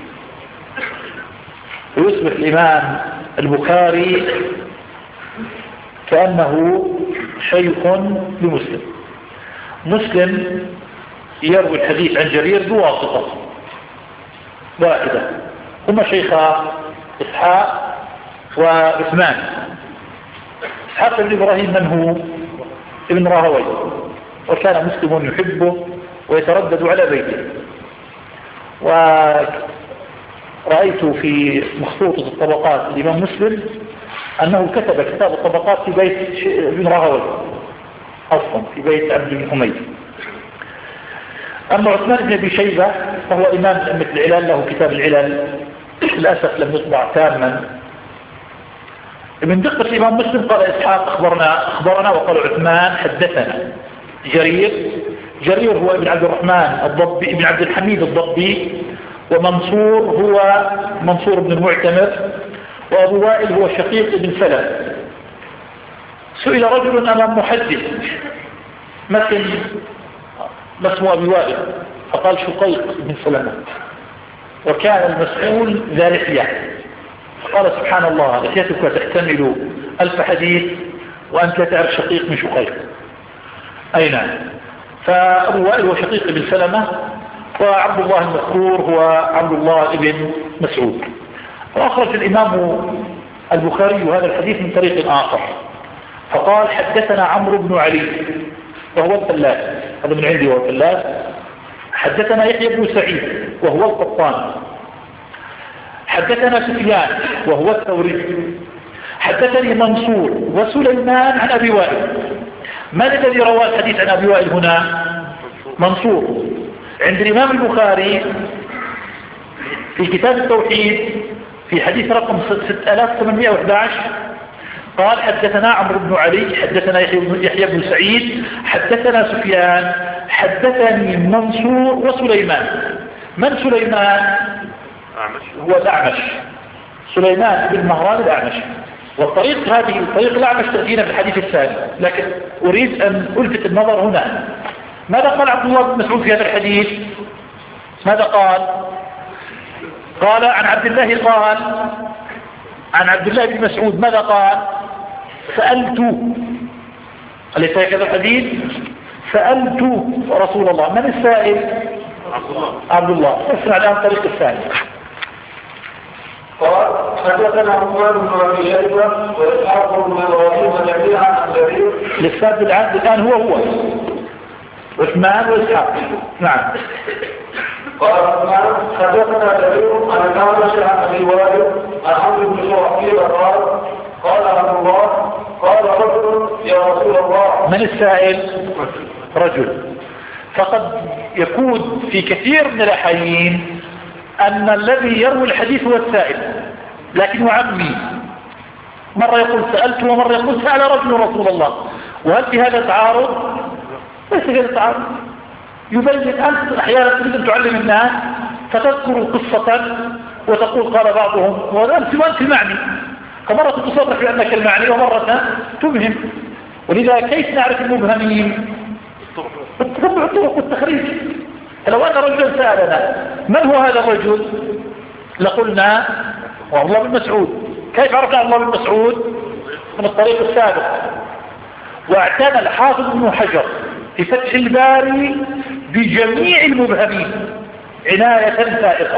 ويصبح الإمام البخاري كأنه شيخ لمسلم. مسلم يروي الحديث عن جرير بواسطة واحدة هما شيخا إسحاق وعثمان. إسحاق بن إبراهيم من هو؟ ابن راهوي وكان مسلم يحبه ويتردد على بيته. ورأيت في مخطوطة الطبقات الإمام مسلم أنه كتب كتاب الطبقات في بيت ابن راهوي أصلا في بيت عبد بن حميد. أما عثمان بن أبي شيبة فهو إمام أئمة العلل له كتاب العلل للأسف لم يطبع تاما. من دقة الإمام مسلم قال إسحاق أخبرنا وقال عثمان حدثنا. جرير هو ابن عبد الرحمن الضبي ابن عبد الحميد الضبي ومنصور هو منصور بن المعتمر وأبو وائل هو شقيق بن سلم. سئل رجل أمام محدث ما اسمه أبي وائل فقال شقيق بن سلمة وكان المسؤول ذا لحية فقال سبحان الله لحيتك تحتمل 1000 حديث وأنت لا تعرف شقيق من شقيق. أي نعم. فأبو وائل هو شقيق بن سلمة وعبد الله المذكور هو عبد الله بن مسعود. وأخرج الإمام البخاري هذا الحديث من طريق آخر فقال حدثنا عمرو بن علي وهو الفلاس، هذا من عندي هو الفلاس. حدثنا يحيى بن سعيد وهو القطان. حدثنا سفيان وهو الثوري. حدثني منصور وسليمان عن أبي وائل. من الذي روى الحديث عن أبي وائل هنا؟ منصور. عند الإمام البخاري في كتاب التوحيد في حديث رقم 6811 قال حدثنا عمرو بن علي حدثنا يحيى بن سعيد حدثنا سفيان حدثني منصور وسليمان. من سليمان؟ هو الأعمش، سليمان بن مهران الأعمش. والطريق هذه الطريق الأعمش تأتينا في الحديث الثاني، لكن أريد أن ألفت النظر هنا. ماذا قال عبد الله بن مسعود في هذا الحديث؟ ماذا قال؟ قال عن عبد الله، قال عن عبد الله بن مسعود ماذا قال؟ سألت، أليس هكذا الحديث؟ سألت رسول الله. من السائل؟ عبد الله. اسمع الآن الطريق الثاني. قال حدثنا عثمان بن ابي شيبه واسحاق بن ابراهيم جميعا عن جرير. الاستاذ العبد الان هو عثمان واسحاق. نعم. قال عثمان حدثنا جرير عن الاعمش عن ابي وائل عن عمرو بن شرحبيل قال قال عبد الله قال رجل يا رسول الله. من السائل؟ رجل. فقد يكون في كثير من الاحيان أن الذي يروي الحديث هو السائل، لكن يعمي، مرة يقول سألت ومرة يقول سأل رجل رسول الله. وهل في هذا تعارض؟ ليس هذا تعارض. يبين أنت أحيانا تريد أن تعلم الناس فتذكر قصة وتقول قال بعضهم وأنت معني، فمرة تصرح بأنك المعني ومرة تبهم. ولذا كيف نعرف المبهمين؟ تتبع الطرق والتخريج. لو أن رجلا سألنا من هو هذا الرجل لقلنا هو عبد الله بن مسعود. كيف عرفنا عبد الله بن مسعود؟ من الطريق السابق. واعتنى الحافظ ابن حجر في فتح الباري بجميع المبهمين عناية فائقة.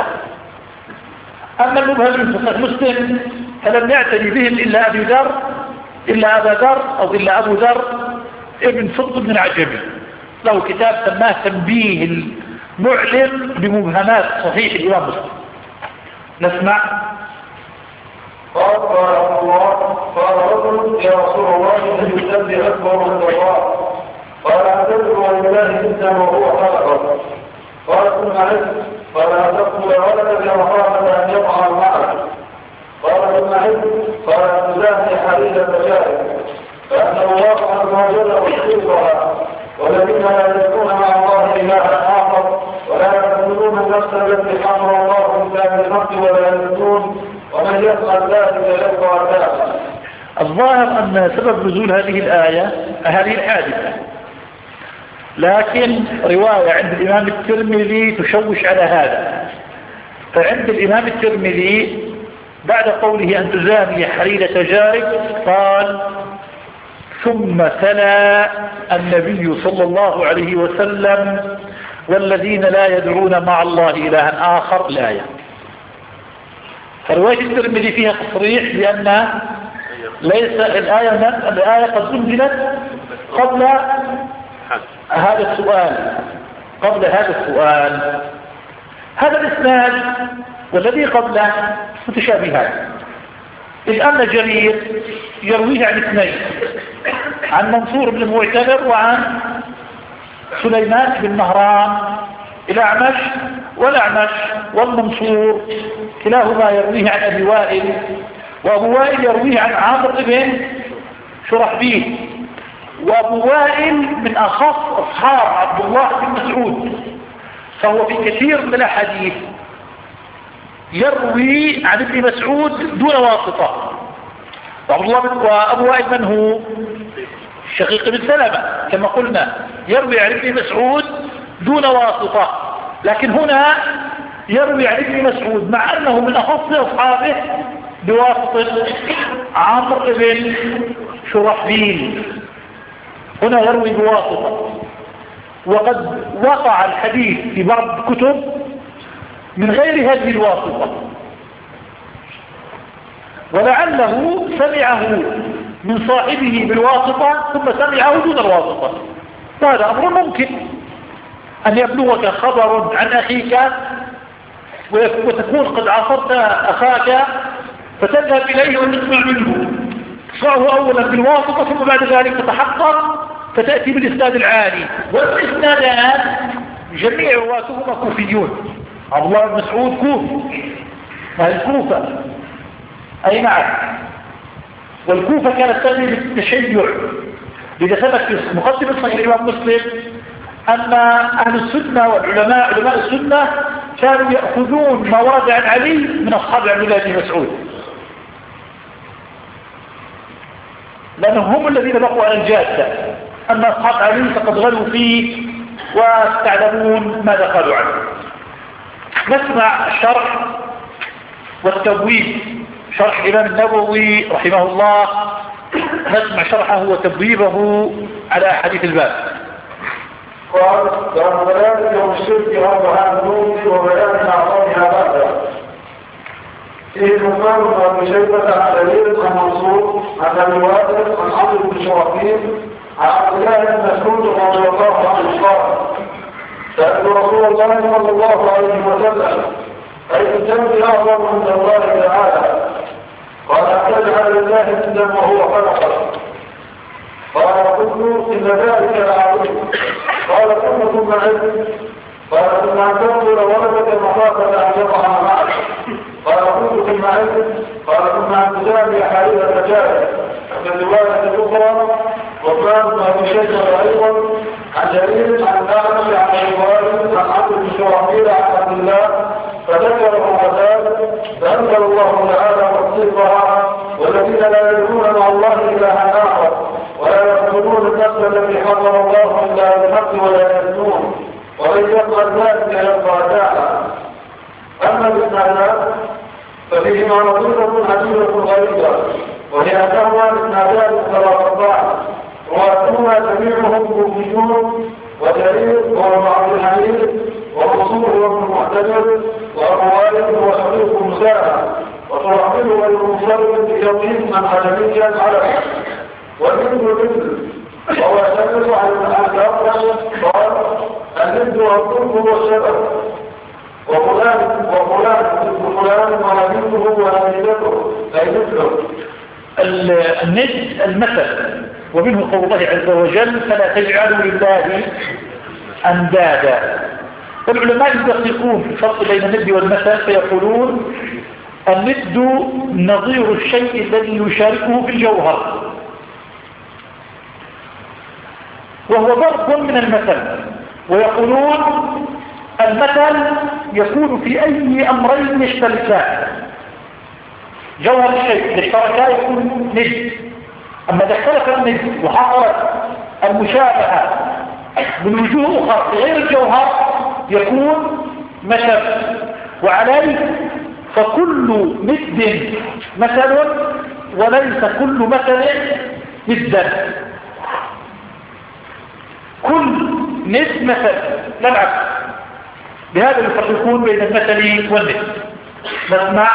أما المبهمين في صحيح مسلم فلم يعتني بهم إلا أبي ذر، إلا أبا ذر أو إلا أبو ذر ابن فضل بن عجمي، له كتاب سماه تنبيه المعلم بمبهمات صحيح الإمام مسلم. نسمع. قال الله قال رجل يا رسول الله ان الذنب اكبر عند الله. قال اعتذر ولله جدا وهو خلقه. قال ثم عد قال اتقتل ولدك مخافه ان يطعن معك. قال ثم عد قال تزاحي حديثه شارك فان الله عز وجل يحفظها والذين لا يذكرون مع الله إلها آخر ولا يقتلون النفس التي حرم الله إلا بالحق ولا يزنون ومن يفعل ذلك يلقى عذابا. الظاهر أن سبب نزول هذه الآية هذه الحادثة، لكن رواية عند الإمام الترمذي تشوش على هذا. فعند الإمام الترمذي بعد قوله أن تزاني حريرة جارك قال ثم تلا النبي صلى الله عليه وسلم والذين لا يدعون مع الله إلها آخر الآية. فرواية الترمذي فيها تصريح بأن ليس الآية قد أنزلت قبل هذا السؤال. هذا الإسناد والذي قبله متشابهان، إذ أن جرير يرويه عن اثنين، عن منصور بن المعتمر وعن سليمان بن مهران الأعمش، والأعمش والمنصور كلاهما يرويه عن أبي وائل، وأبو وائل يرويه عن عمرو بن شرحبيل. وأبو وائل من أخص أصحاب عبد الله بن مسعود، فهو في كثير من الأحاديث يروي عن ابن مسعود دون واسطة. وأبو وائل من هو؟ شقيق بن سلمة كما قلنا، يروي عن ابن مسعود دون واسطة، لكن هنا يروي عن ابن مسعود مع أنه من أخص أصحابه بواسطة عمرو بن شرحبيل. هنا يروي بواسطة، وقد وقع الحديث في بعض الكتب من غير هذه الواسطة. ولعله سمعه من صاحبه بالواسطة ثم سمعه دون الواسطة، وهذا أمر ممكن أن يبلغك خبر عن أخيك وتكون قد عاصرت أخاك فتذهب إليه وتسمع منه، تسمعه أولا بالواسطة ثم بعد ذلك تتحقق فتأتي بالإسناد العالي. والإسنادات جميع رواتهما كوفيون. عبد الله بن مسعود كوفي، أهل الكوفة، أي نعم. والكوفة كانت تعني بالتشيع، لذا ثبت في مقدمة صحيح الإمام مسلم أن أهل السنة والعلماء علماء السنة كانوا يأخذون ما ورد عن علي من أصحاب عبد الله بن مسعود، لأنهم هم الذين بقوا على الجادة. أما أصحاب علي فقد غلوا فيه وتعلمون ماذا قالوا عنه. نسمع الشرح والتبويب، شرح الإمام النووي رحمه الله، نسمع شرحه وتبويبه على أحاديث الباب. قال: وعن بيان يوم الشرك وعن النور وبيان أعظمها بعد فيه مقام أبي شيبة عن دليل عن منصور عن أبي وائل عن عمرو بن شرحبيل عن عبد الله بن مسعود رضي الله عنه قال: سألت رسول الله صلى الله عليه وسلم: أي الذنب أعظم عند الله تعالى؟ قال: أن تجعل لله ندا وهو خلقك. قال: قلت: إن ذلك لعظيم. قال: ثم علم. قال: ثم أن تنظر ولدك مخافة أن يقع معك. قال: قلت: ثم علم. قال: ثم أن تجامع حريرة جارك. في الرواية الأخرى: وكان أبو شيبة أيضا عن جرير عن الأعمش عن الوالد عن عبد بن شرحبيل عن عبد الله فذكره وقال: فأنزل الله تعالى تصديقها: والذين لا يدعون مع الله إلها آخر ولا يقتلون النفس التي حرم الله إلا بالحق ولا يزنون ومن يفعل ذلك يلقى أثاما. أما الإسنادات ففيهما نظيرة عجيبة غريبة، وهي أنهما الإسنادات الثلاثة رواتهما جميعهم كوفيون، وجرير وابن عبد الحميد ومنصور وابن المعتمر وأبو وائل وشقيق مساعد وشرحبيل وابن مصرف بجوهم من عجميا على والمثل وهو يشمل عن الأخرى. قال: الند والطرق والشبه وفلان مثل فلان ونبيته ونبيته أي مثله. الند المثل، ومنه قول الله عز وجل: فلا تجعلوا لله أندادا. والعلماء يدققون في الفرق بين الند والمثل فيقولون: الند نظير الشيء الذي يشاركه في الجوهر، وهو ضرب من المثل. ويقولون المثل يكون في أي أمرين يشتركان، جوهر الشيء الاشتراكان يكون ند. أما إذا اختلف الند وحصلت المشابهة من وجوه أخرى في غير الجوهر يكون مثل. وعليه فكل ند مثل وليس كل مثل ندا. كل ند مثل لا العكس. بهذا يفرقون بين المثل والند. نسمع.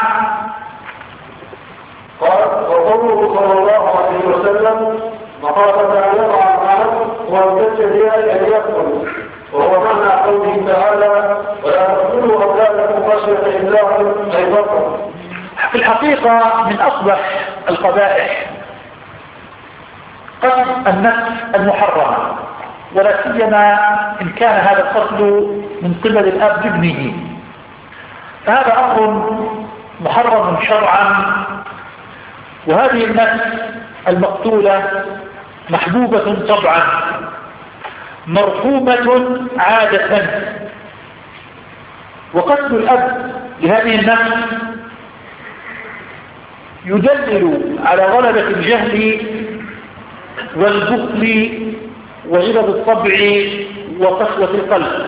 قال: وقوله صلى الله عليه وسلم: مخافة أن يقع معه وامتد أن يقتل، وهو معنى قوله تعالى: ولا تقتلوا أولادكم خشية إملاق أي بطر. في الحقيقة من أصبح القبائح قتل النفس المحرمة، ولا سيما إن كان هذا القتل من قبل الأب لابنه، فهذا أمر محرم شرعا. وهذه النفس المقتولة محبوبة طبعا، مرحومة عادة. وقتل الأب لهذه النفس يدلل على غلبة الجهل والبخل وغلظ الطبع وقسوة القلب.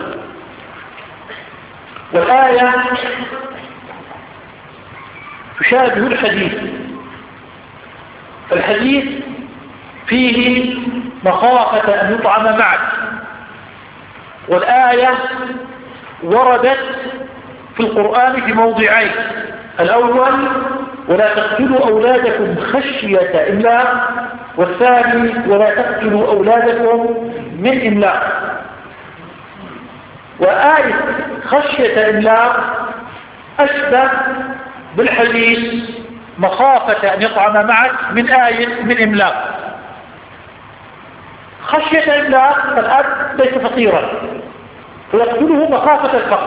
والآية تشابه الحديث، فالحديث فيه مخافة أن يطعم معك، والآية وردت في القرآن في موضعين: الأول ولا تقتلوا أولادكم خشية إملاق، والثاني ولا تقتلوا أولادكم من إملاق. وآية خشية إملاق أشبه بالحديث مخافة أن يطعم معك من آية من إملاق. خشية إملاق فالأب ليس فقيرا فيقتله مخافة الفقر،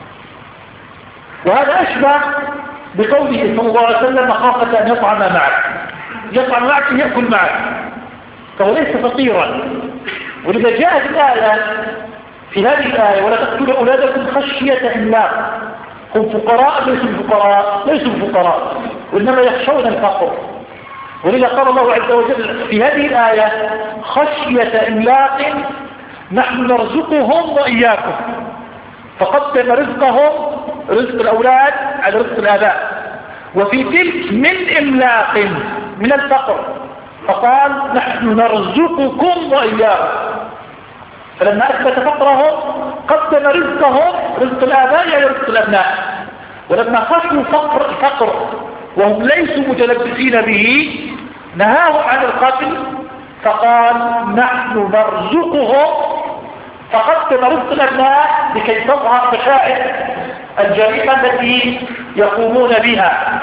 وهذا أشبه بقوله صلى الله عليه وسلم مخافة أن يطعم معك، يطعم معك يأكل معك، فهو ليس فقيرا. ولذا جاءت الآية في هذه الآية ولا تقتلوا أولادكم خشية إملاق. هم فقراء ليسوا فقراء وإنما يخشون الفقر. ولذا قال الله عز وجل في هذه الآية خشية إملاق نحن نرزقهم وإياكم، فقدم رزقهم رزق الأولاد على رزق الآباء، وفي تلك من إملاق من الفقر فقال نحن نرزقكم وإياكم. فلما أثبت فقرهم قدم رزقهم رزق الآباء على رزق الأبناء، ولما خشوا الفقر وهم ليسوا متلبسين به نهاهم عن القتل فقال نحن نرزقهم، فقدم رزق الأبناء لكي تظهر مشاعر الجريمة التي يقومون بها.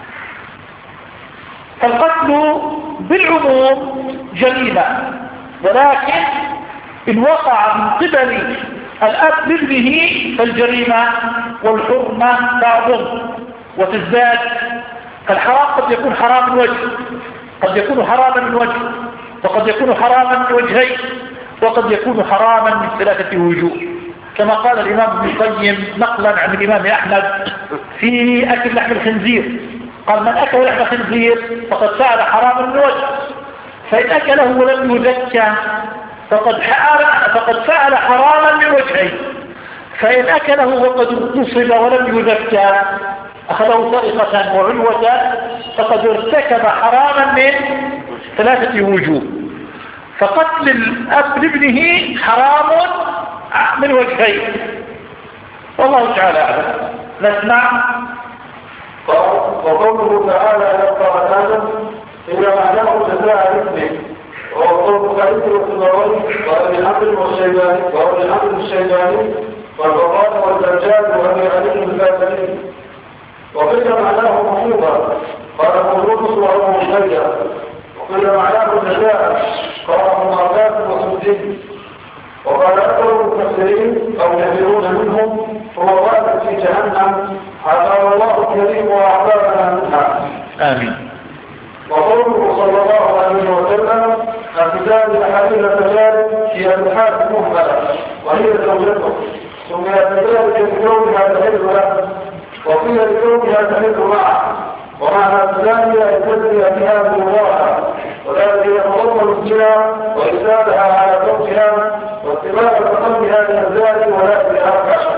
فالقتل بالعموم جريمة، ولكن إن وقع من قبل الأب لابنه فالجريمة والحرمة تعظم وتزداد. فالحرام قد يكون حرام من وجه، قد يكون حراما من وجه، وقد يكون حراما من وجهين، وقد يكون حراما من 3 وجوه، كما قال الإمام ابن القيم نقلا عن الإمام أحمد في أكل لحم الخنزير، قال من أكل لحم الخنزير فقد فعل حراما من وجه، فإن أكله ولم يزكى فقد فعل حراما من وجهين، فإن أكله وقد اغتصب ولم يزكى أخذه سرقة وعنوة فقد ارتكب حراما من 3 وجوه. فقتل الأب لابنه حرام من وجهين، والله تعالى أعلم. نسمع. وقوله تعالى يبقى آدم إذا معناه جزاء مثله، وقوله سعيد والسماوي وأبي عمرو والشيباني وأبي عمرو الشيباني والبقاء والدجال وأبي علي الفاتني. وقيل معناه مصيبة قال قلوبس وأبو الشيء، وقيل معناه جزاء قال مصابات وصدين. وقال أكثر المفسرين أو كثيرون منهم هو واقع في جهنم عافانا الله الكريم وأعطانا منها. آمين. وقوله صلى الله عليه وسلم اعتزال الأحاديث التجارب هي الحال مهملة وهي زوجته، ثم يتجارب لكونها تحل له، وقيل لكونها تحل معه، ومعنى الثانية يتجري بها بالمراحة، وذلك يتضمن الزنا وإزالها على زوجها واتباع تقلبها للذات ولا للأربعة.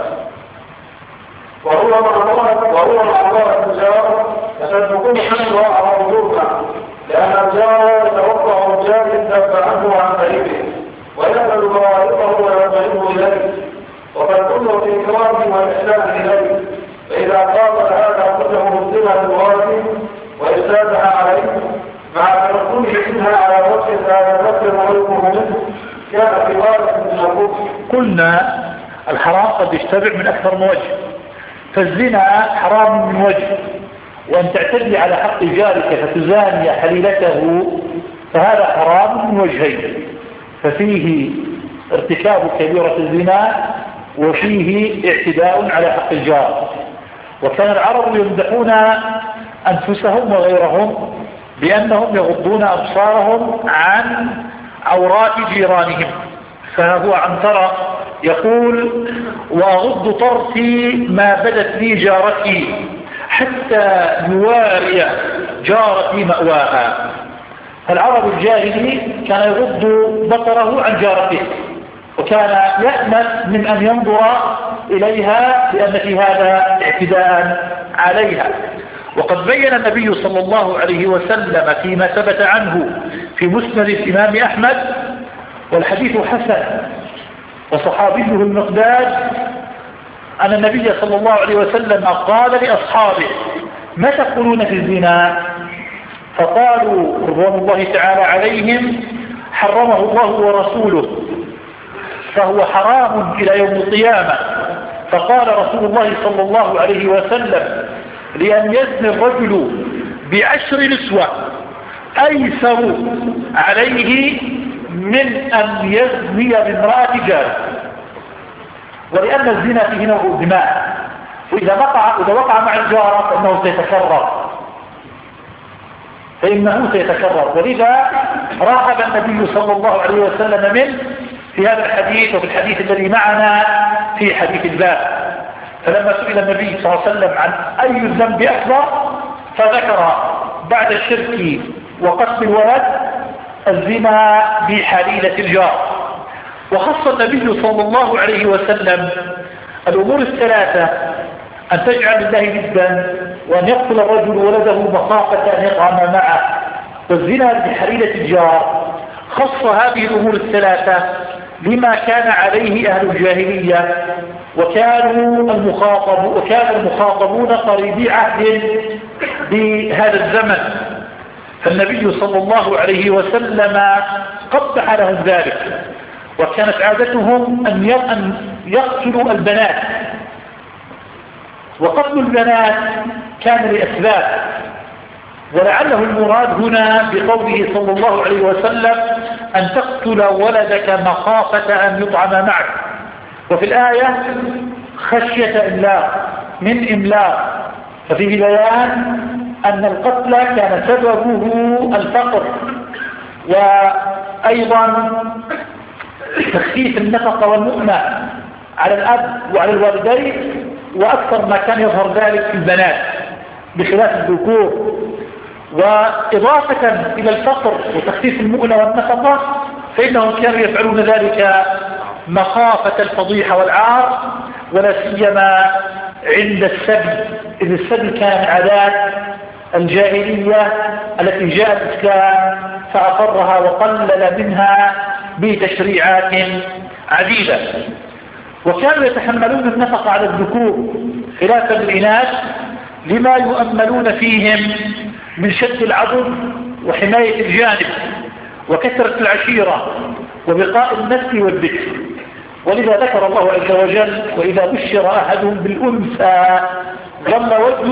وهو مع الله الجار أشد كل حمل على وجوبها، لأن الجار يتوقع الجار يدفع عنه عن قريبه ويقبل موارقه ويطمئن إليه، وقد كله في إكرامه والإحسان إليه، فإذا قابل هذا كله مبدلا بالوارث وإفسادها عليه مع تنقله منها على وجه لا يتذكر غيره منه كان في وارث من الكفر. قلنا الحرام قد يشتبع من أكثر من وجه، فالزنا حرام من وجه، وأن تعتدي على حق جارك فتزاني حليلته فهذا حرام من وجهين، ففيه ارتكاب كبيرة الزنا وفيه اعتداء على حق الجار. وكان العرب يمدحون أنفسهم وغيرهم بأنهم يغضون أبصارهم عن عورات جيرانهم، فهو عنترة يقول وأغض طرفي ما بدت لي جارتي حتى يواري جارتي مأواها. فالعرب الجاهلي كان يغض بصره عن جارته، وكان يأمل من أن ينظر إليها لأن في هذا اعتداء عليها. وقد بين النبي صلى الله عليه وسلم فيما ثبت عنه في مسند الإمام أحمد والحديث حسن وصحابيه المقداد أن النبي صلى الله عليه وسلم قال لأصحابه ما تقولون في الزنا؟ فقالوا رضوان الله تعالى عليهم حرمه الله ورسوله فهو حرام إلى يوم القيامة. فقال رسول الله صلى الله عليه وسلم لأن يزني الرجل ب10 نسوة أيسر عليه من أن يزني بامرأة جاره، ولأن الزنا فيه نوع دماء، وإذا وقع مع الجارة فإنه سيتكرر، ولذا راقب النبي صلى الله عليه وسلم منه في هذا الحديث وفي الحديث الذي معنا في حديث الباب. فلما سئل النبي صلى الله عليه وسلم عن أي الذنب أكبر فذكر بعد الشرك وقتل الولد الزنا بحليلة الجار. وخص النبي صلى الله عليه وسلم الأمور الثلاثة: أن تجعل الله ندا، وأن يقتل الرجل ولده مخافة أن يطعم معه، والزنا بحليلة الجار. خص هذه الأمور الثلاثة لما كان عليه أهل الجاهلية، وكان المخاطبون قريبي عهد بهذا الزمن، فالنبي صلى الله عليه وسلم قبح لهم ذلك. وكانت عادتهم أن يقتلوا البنات، وقتل البنات كان لأسباب، ولعله المراد هنا بقوله صلى الله عليه وسلم أن تقتل ولدك مخافة أن يطعم معك، وفي الآية خشية إملاق من إملاق، ففيه بيان أن القتل كان سببه الفقر، وأيضا تخفيف النفقة والمؤنة على الأب وعلى الوالدين، وأكثر ما كان يظهر ذلك في البنات بخلاف الذكور. وإضافة إلى الفقر وتخفيف المؤنة والنفقة فإنهم كانوا يفعلون ذلك مخافة الفضيحة والعار، ولا سيما عند السبي، إذ السبي كان عادات الجاهلية التي جاء الإسلام فأقرها وقلل منها بتشريعات عديدة. وكانوا يتحملون النفقة على الذكور خلافا للإناث لما يؤملون فيهم من شد العضد وحماية الجانب وكثرة العشيرة وبقاء النسل والذكر. ولذا ذكر الله عز وجل: وإذا بشر أحدهم بالأنثى ظل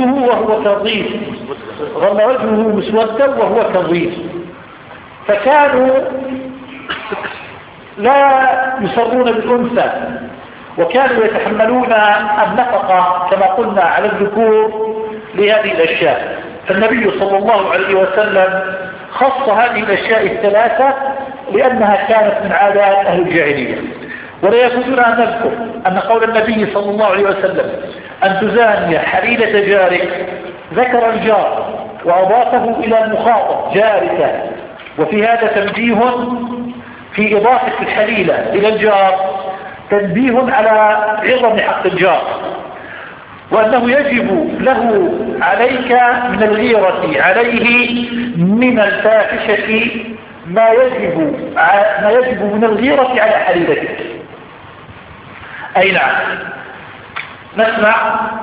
وجهه مسودا وهو كظيم. فكانوا لا يصرون بالأنثى، وكانوا يتحملون النفقة كما قلنا على الذكور لهذه الأشياء. فالنبي صلى الله عليه وسلم خص هذه الأشياء الثلاثة لأنها كانت من عادات أهل الجاهلية. ولا يفوتنا أن نذكر أن قول النبي صلى الله عليه وسلم أن تزاني حليلة جارك ذكر الجار وأضافه إلى المخاطب جارك، وفي هذا تنبيه في إضافة الحليلة إلى الجار، تنبيه على عظم حق الجار، وأنه يجب له عليك من الغيرة عليه من الفاحشة ما يجب من الغيرة على حليلتك. أي نعم. نسمع.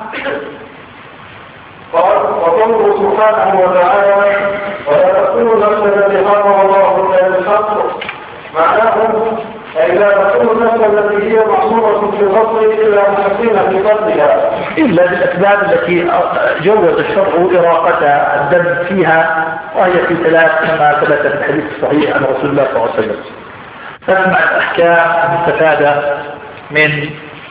وقوله سبحانه وتعالى: ولا تقولوا نفس الذي حرم الله إلا بالحق، معناه أي لا تقولوا النفس التي هي محصورة في الغصب إلا محسنة في قتلها، إلا بالأسباب التي جوز الشرع إراقة الدم فيها، وهي في ثلاث كما ثبت في الحديث الصحيح عن رسول الله صلى الله عليه وسلم. نسمع الأحكام المستفادة من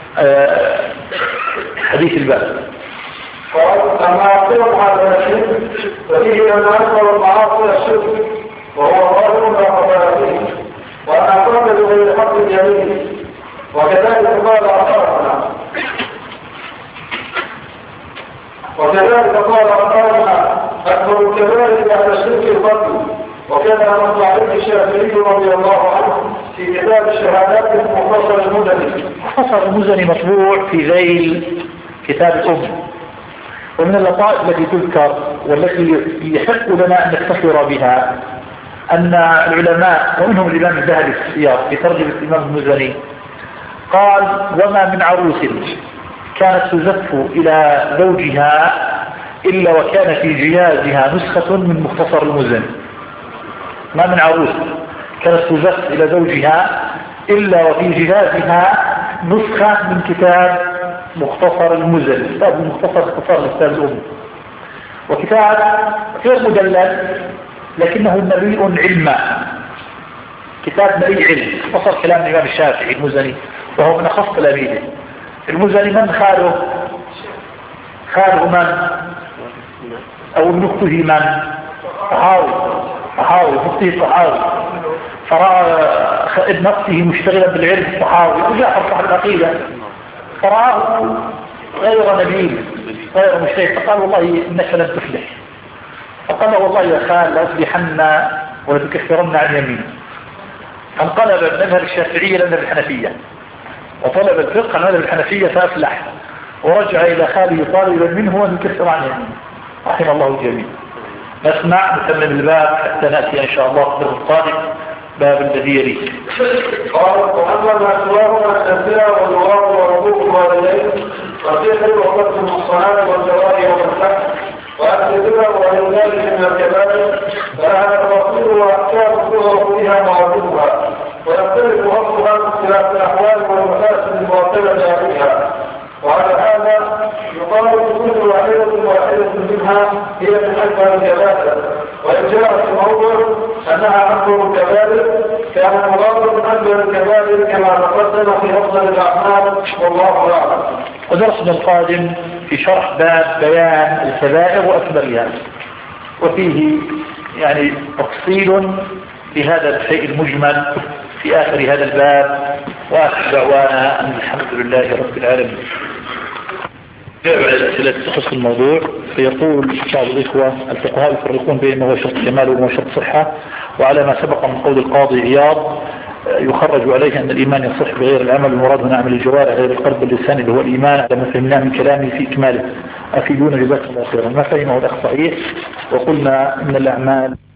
حديث الباب. أما أقول هذا الشرك ففيه أن أكبر المعاصي الشرك وهو ظاهر ما قبل فيه، وأن أقول بغير حق اليمين، وكذلك قال أخبرنا أكبر الكبائر بعد الشرك القتل. وكان نص عليه الشافعي رضي الله عنه في كتاب الشهادات مختصر المزني. مختصر المزني مطبوع في ذيل كتاب الأم. ومن اللطائف التي تذكر والتي يحق لنا أن نفتخر بها أن العلماء ومنهم الإمام الذهبي في السياق في ترجمة الإمام المزني قال: وما من عروس كانت تزف إلى زوجها إلا وكان في جهازها نسخة من مختصر المزني. ما من عروس كانت تزف إلى زوجها إلا وفي جهازها نسخة من كتاب مختصر المزني، كتاب المختصر اختصار الأستاذ الأم، وكتاب غير مدلل لكنه مليء علما، كتاب مليء علم، اختصر كلام الإمام الشافعي المزني وهو من أخص تلاميذه. المزني من خاله؟ خاله من؟ أو ابن أخته من؟ طحاوي أخته طحاوي، فرأى ابن أخته مشتغلا بالعلم طحاوي وجعفر صاحب العقيدة، فرآه غير نبيل غير مشتغل، فقال والله إنك لن تفلح، فقال والله يا خال لأصبحن ولتكفرن عن يمين. فانقلب المذهب الشافعي إلى المذهب الحنفية وطلب الفقه عن المذهب الحنفية فأفلح، ورجع إلى خاله طالبا منه أن يكفر عن يمين، رحم الله الجميع. نسمع نكمل الباب حتى نأتي إن شاء الله في القادم باب الذي يليه. قال وأما ما سواه من الأسئلة والوراء وعقوق الوالدين وسحر وقتل المحصنات والجوارح والفتح وأكثر وغير ذلك من الكبائر فلها تفاصيل وأحكام تظهر فيها مراتبها ويختلف أصلها باختلاف الأحوال والمفاسد المرتبة عليها، وعلى هذا يقال كل واحدة منها هي من أكبر الكبائر، وإن جاءت في موضع أنها أكبر الكبائر كان المراد من أكبر الكبائر كما تقدم في أفضل الأعمال والله أعلم. ودرسنا القادم في شرح باب بيان الكبائر وأكبرها، وفيه يعني تفصيل لهذا الشيء المجمل في آخر هذا الباب، وآخر دعوانا أن الحمد لله رب العالمين. جاء على الأسئلة تخص الموضوع، فيقول بعض الإخوة الفقهاء يفرقون بين ما هو شرط كمال وما هو شرط صحة، وعلى ما سبق من قول القاضي عياض يخرج عليه أن الإيمان يصح بغير العمل، المراد هنا عمل الجوارح غير القلب باللسان اللي هو الإيمان على ما فهمناه من كلامه في إكماله. أفيدون جزاكم الله خيرا. ما فهمه الأخ صحيح، وقلنا إن الأعمال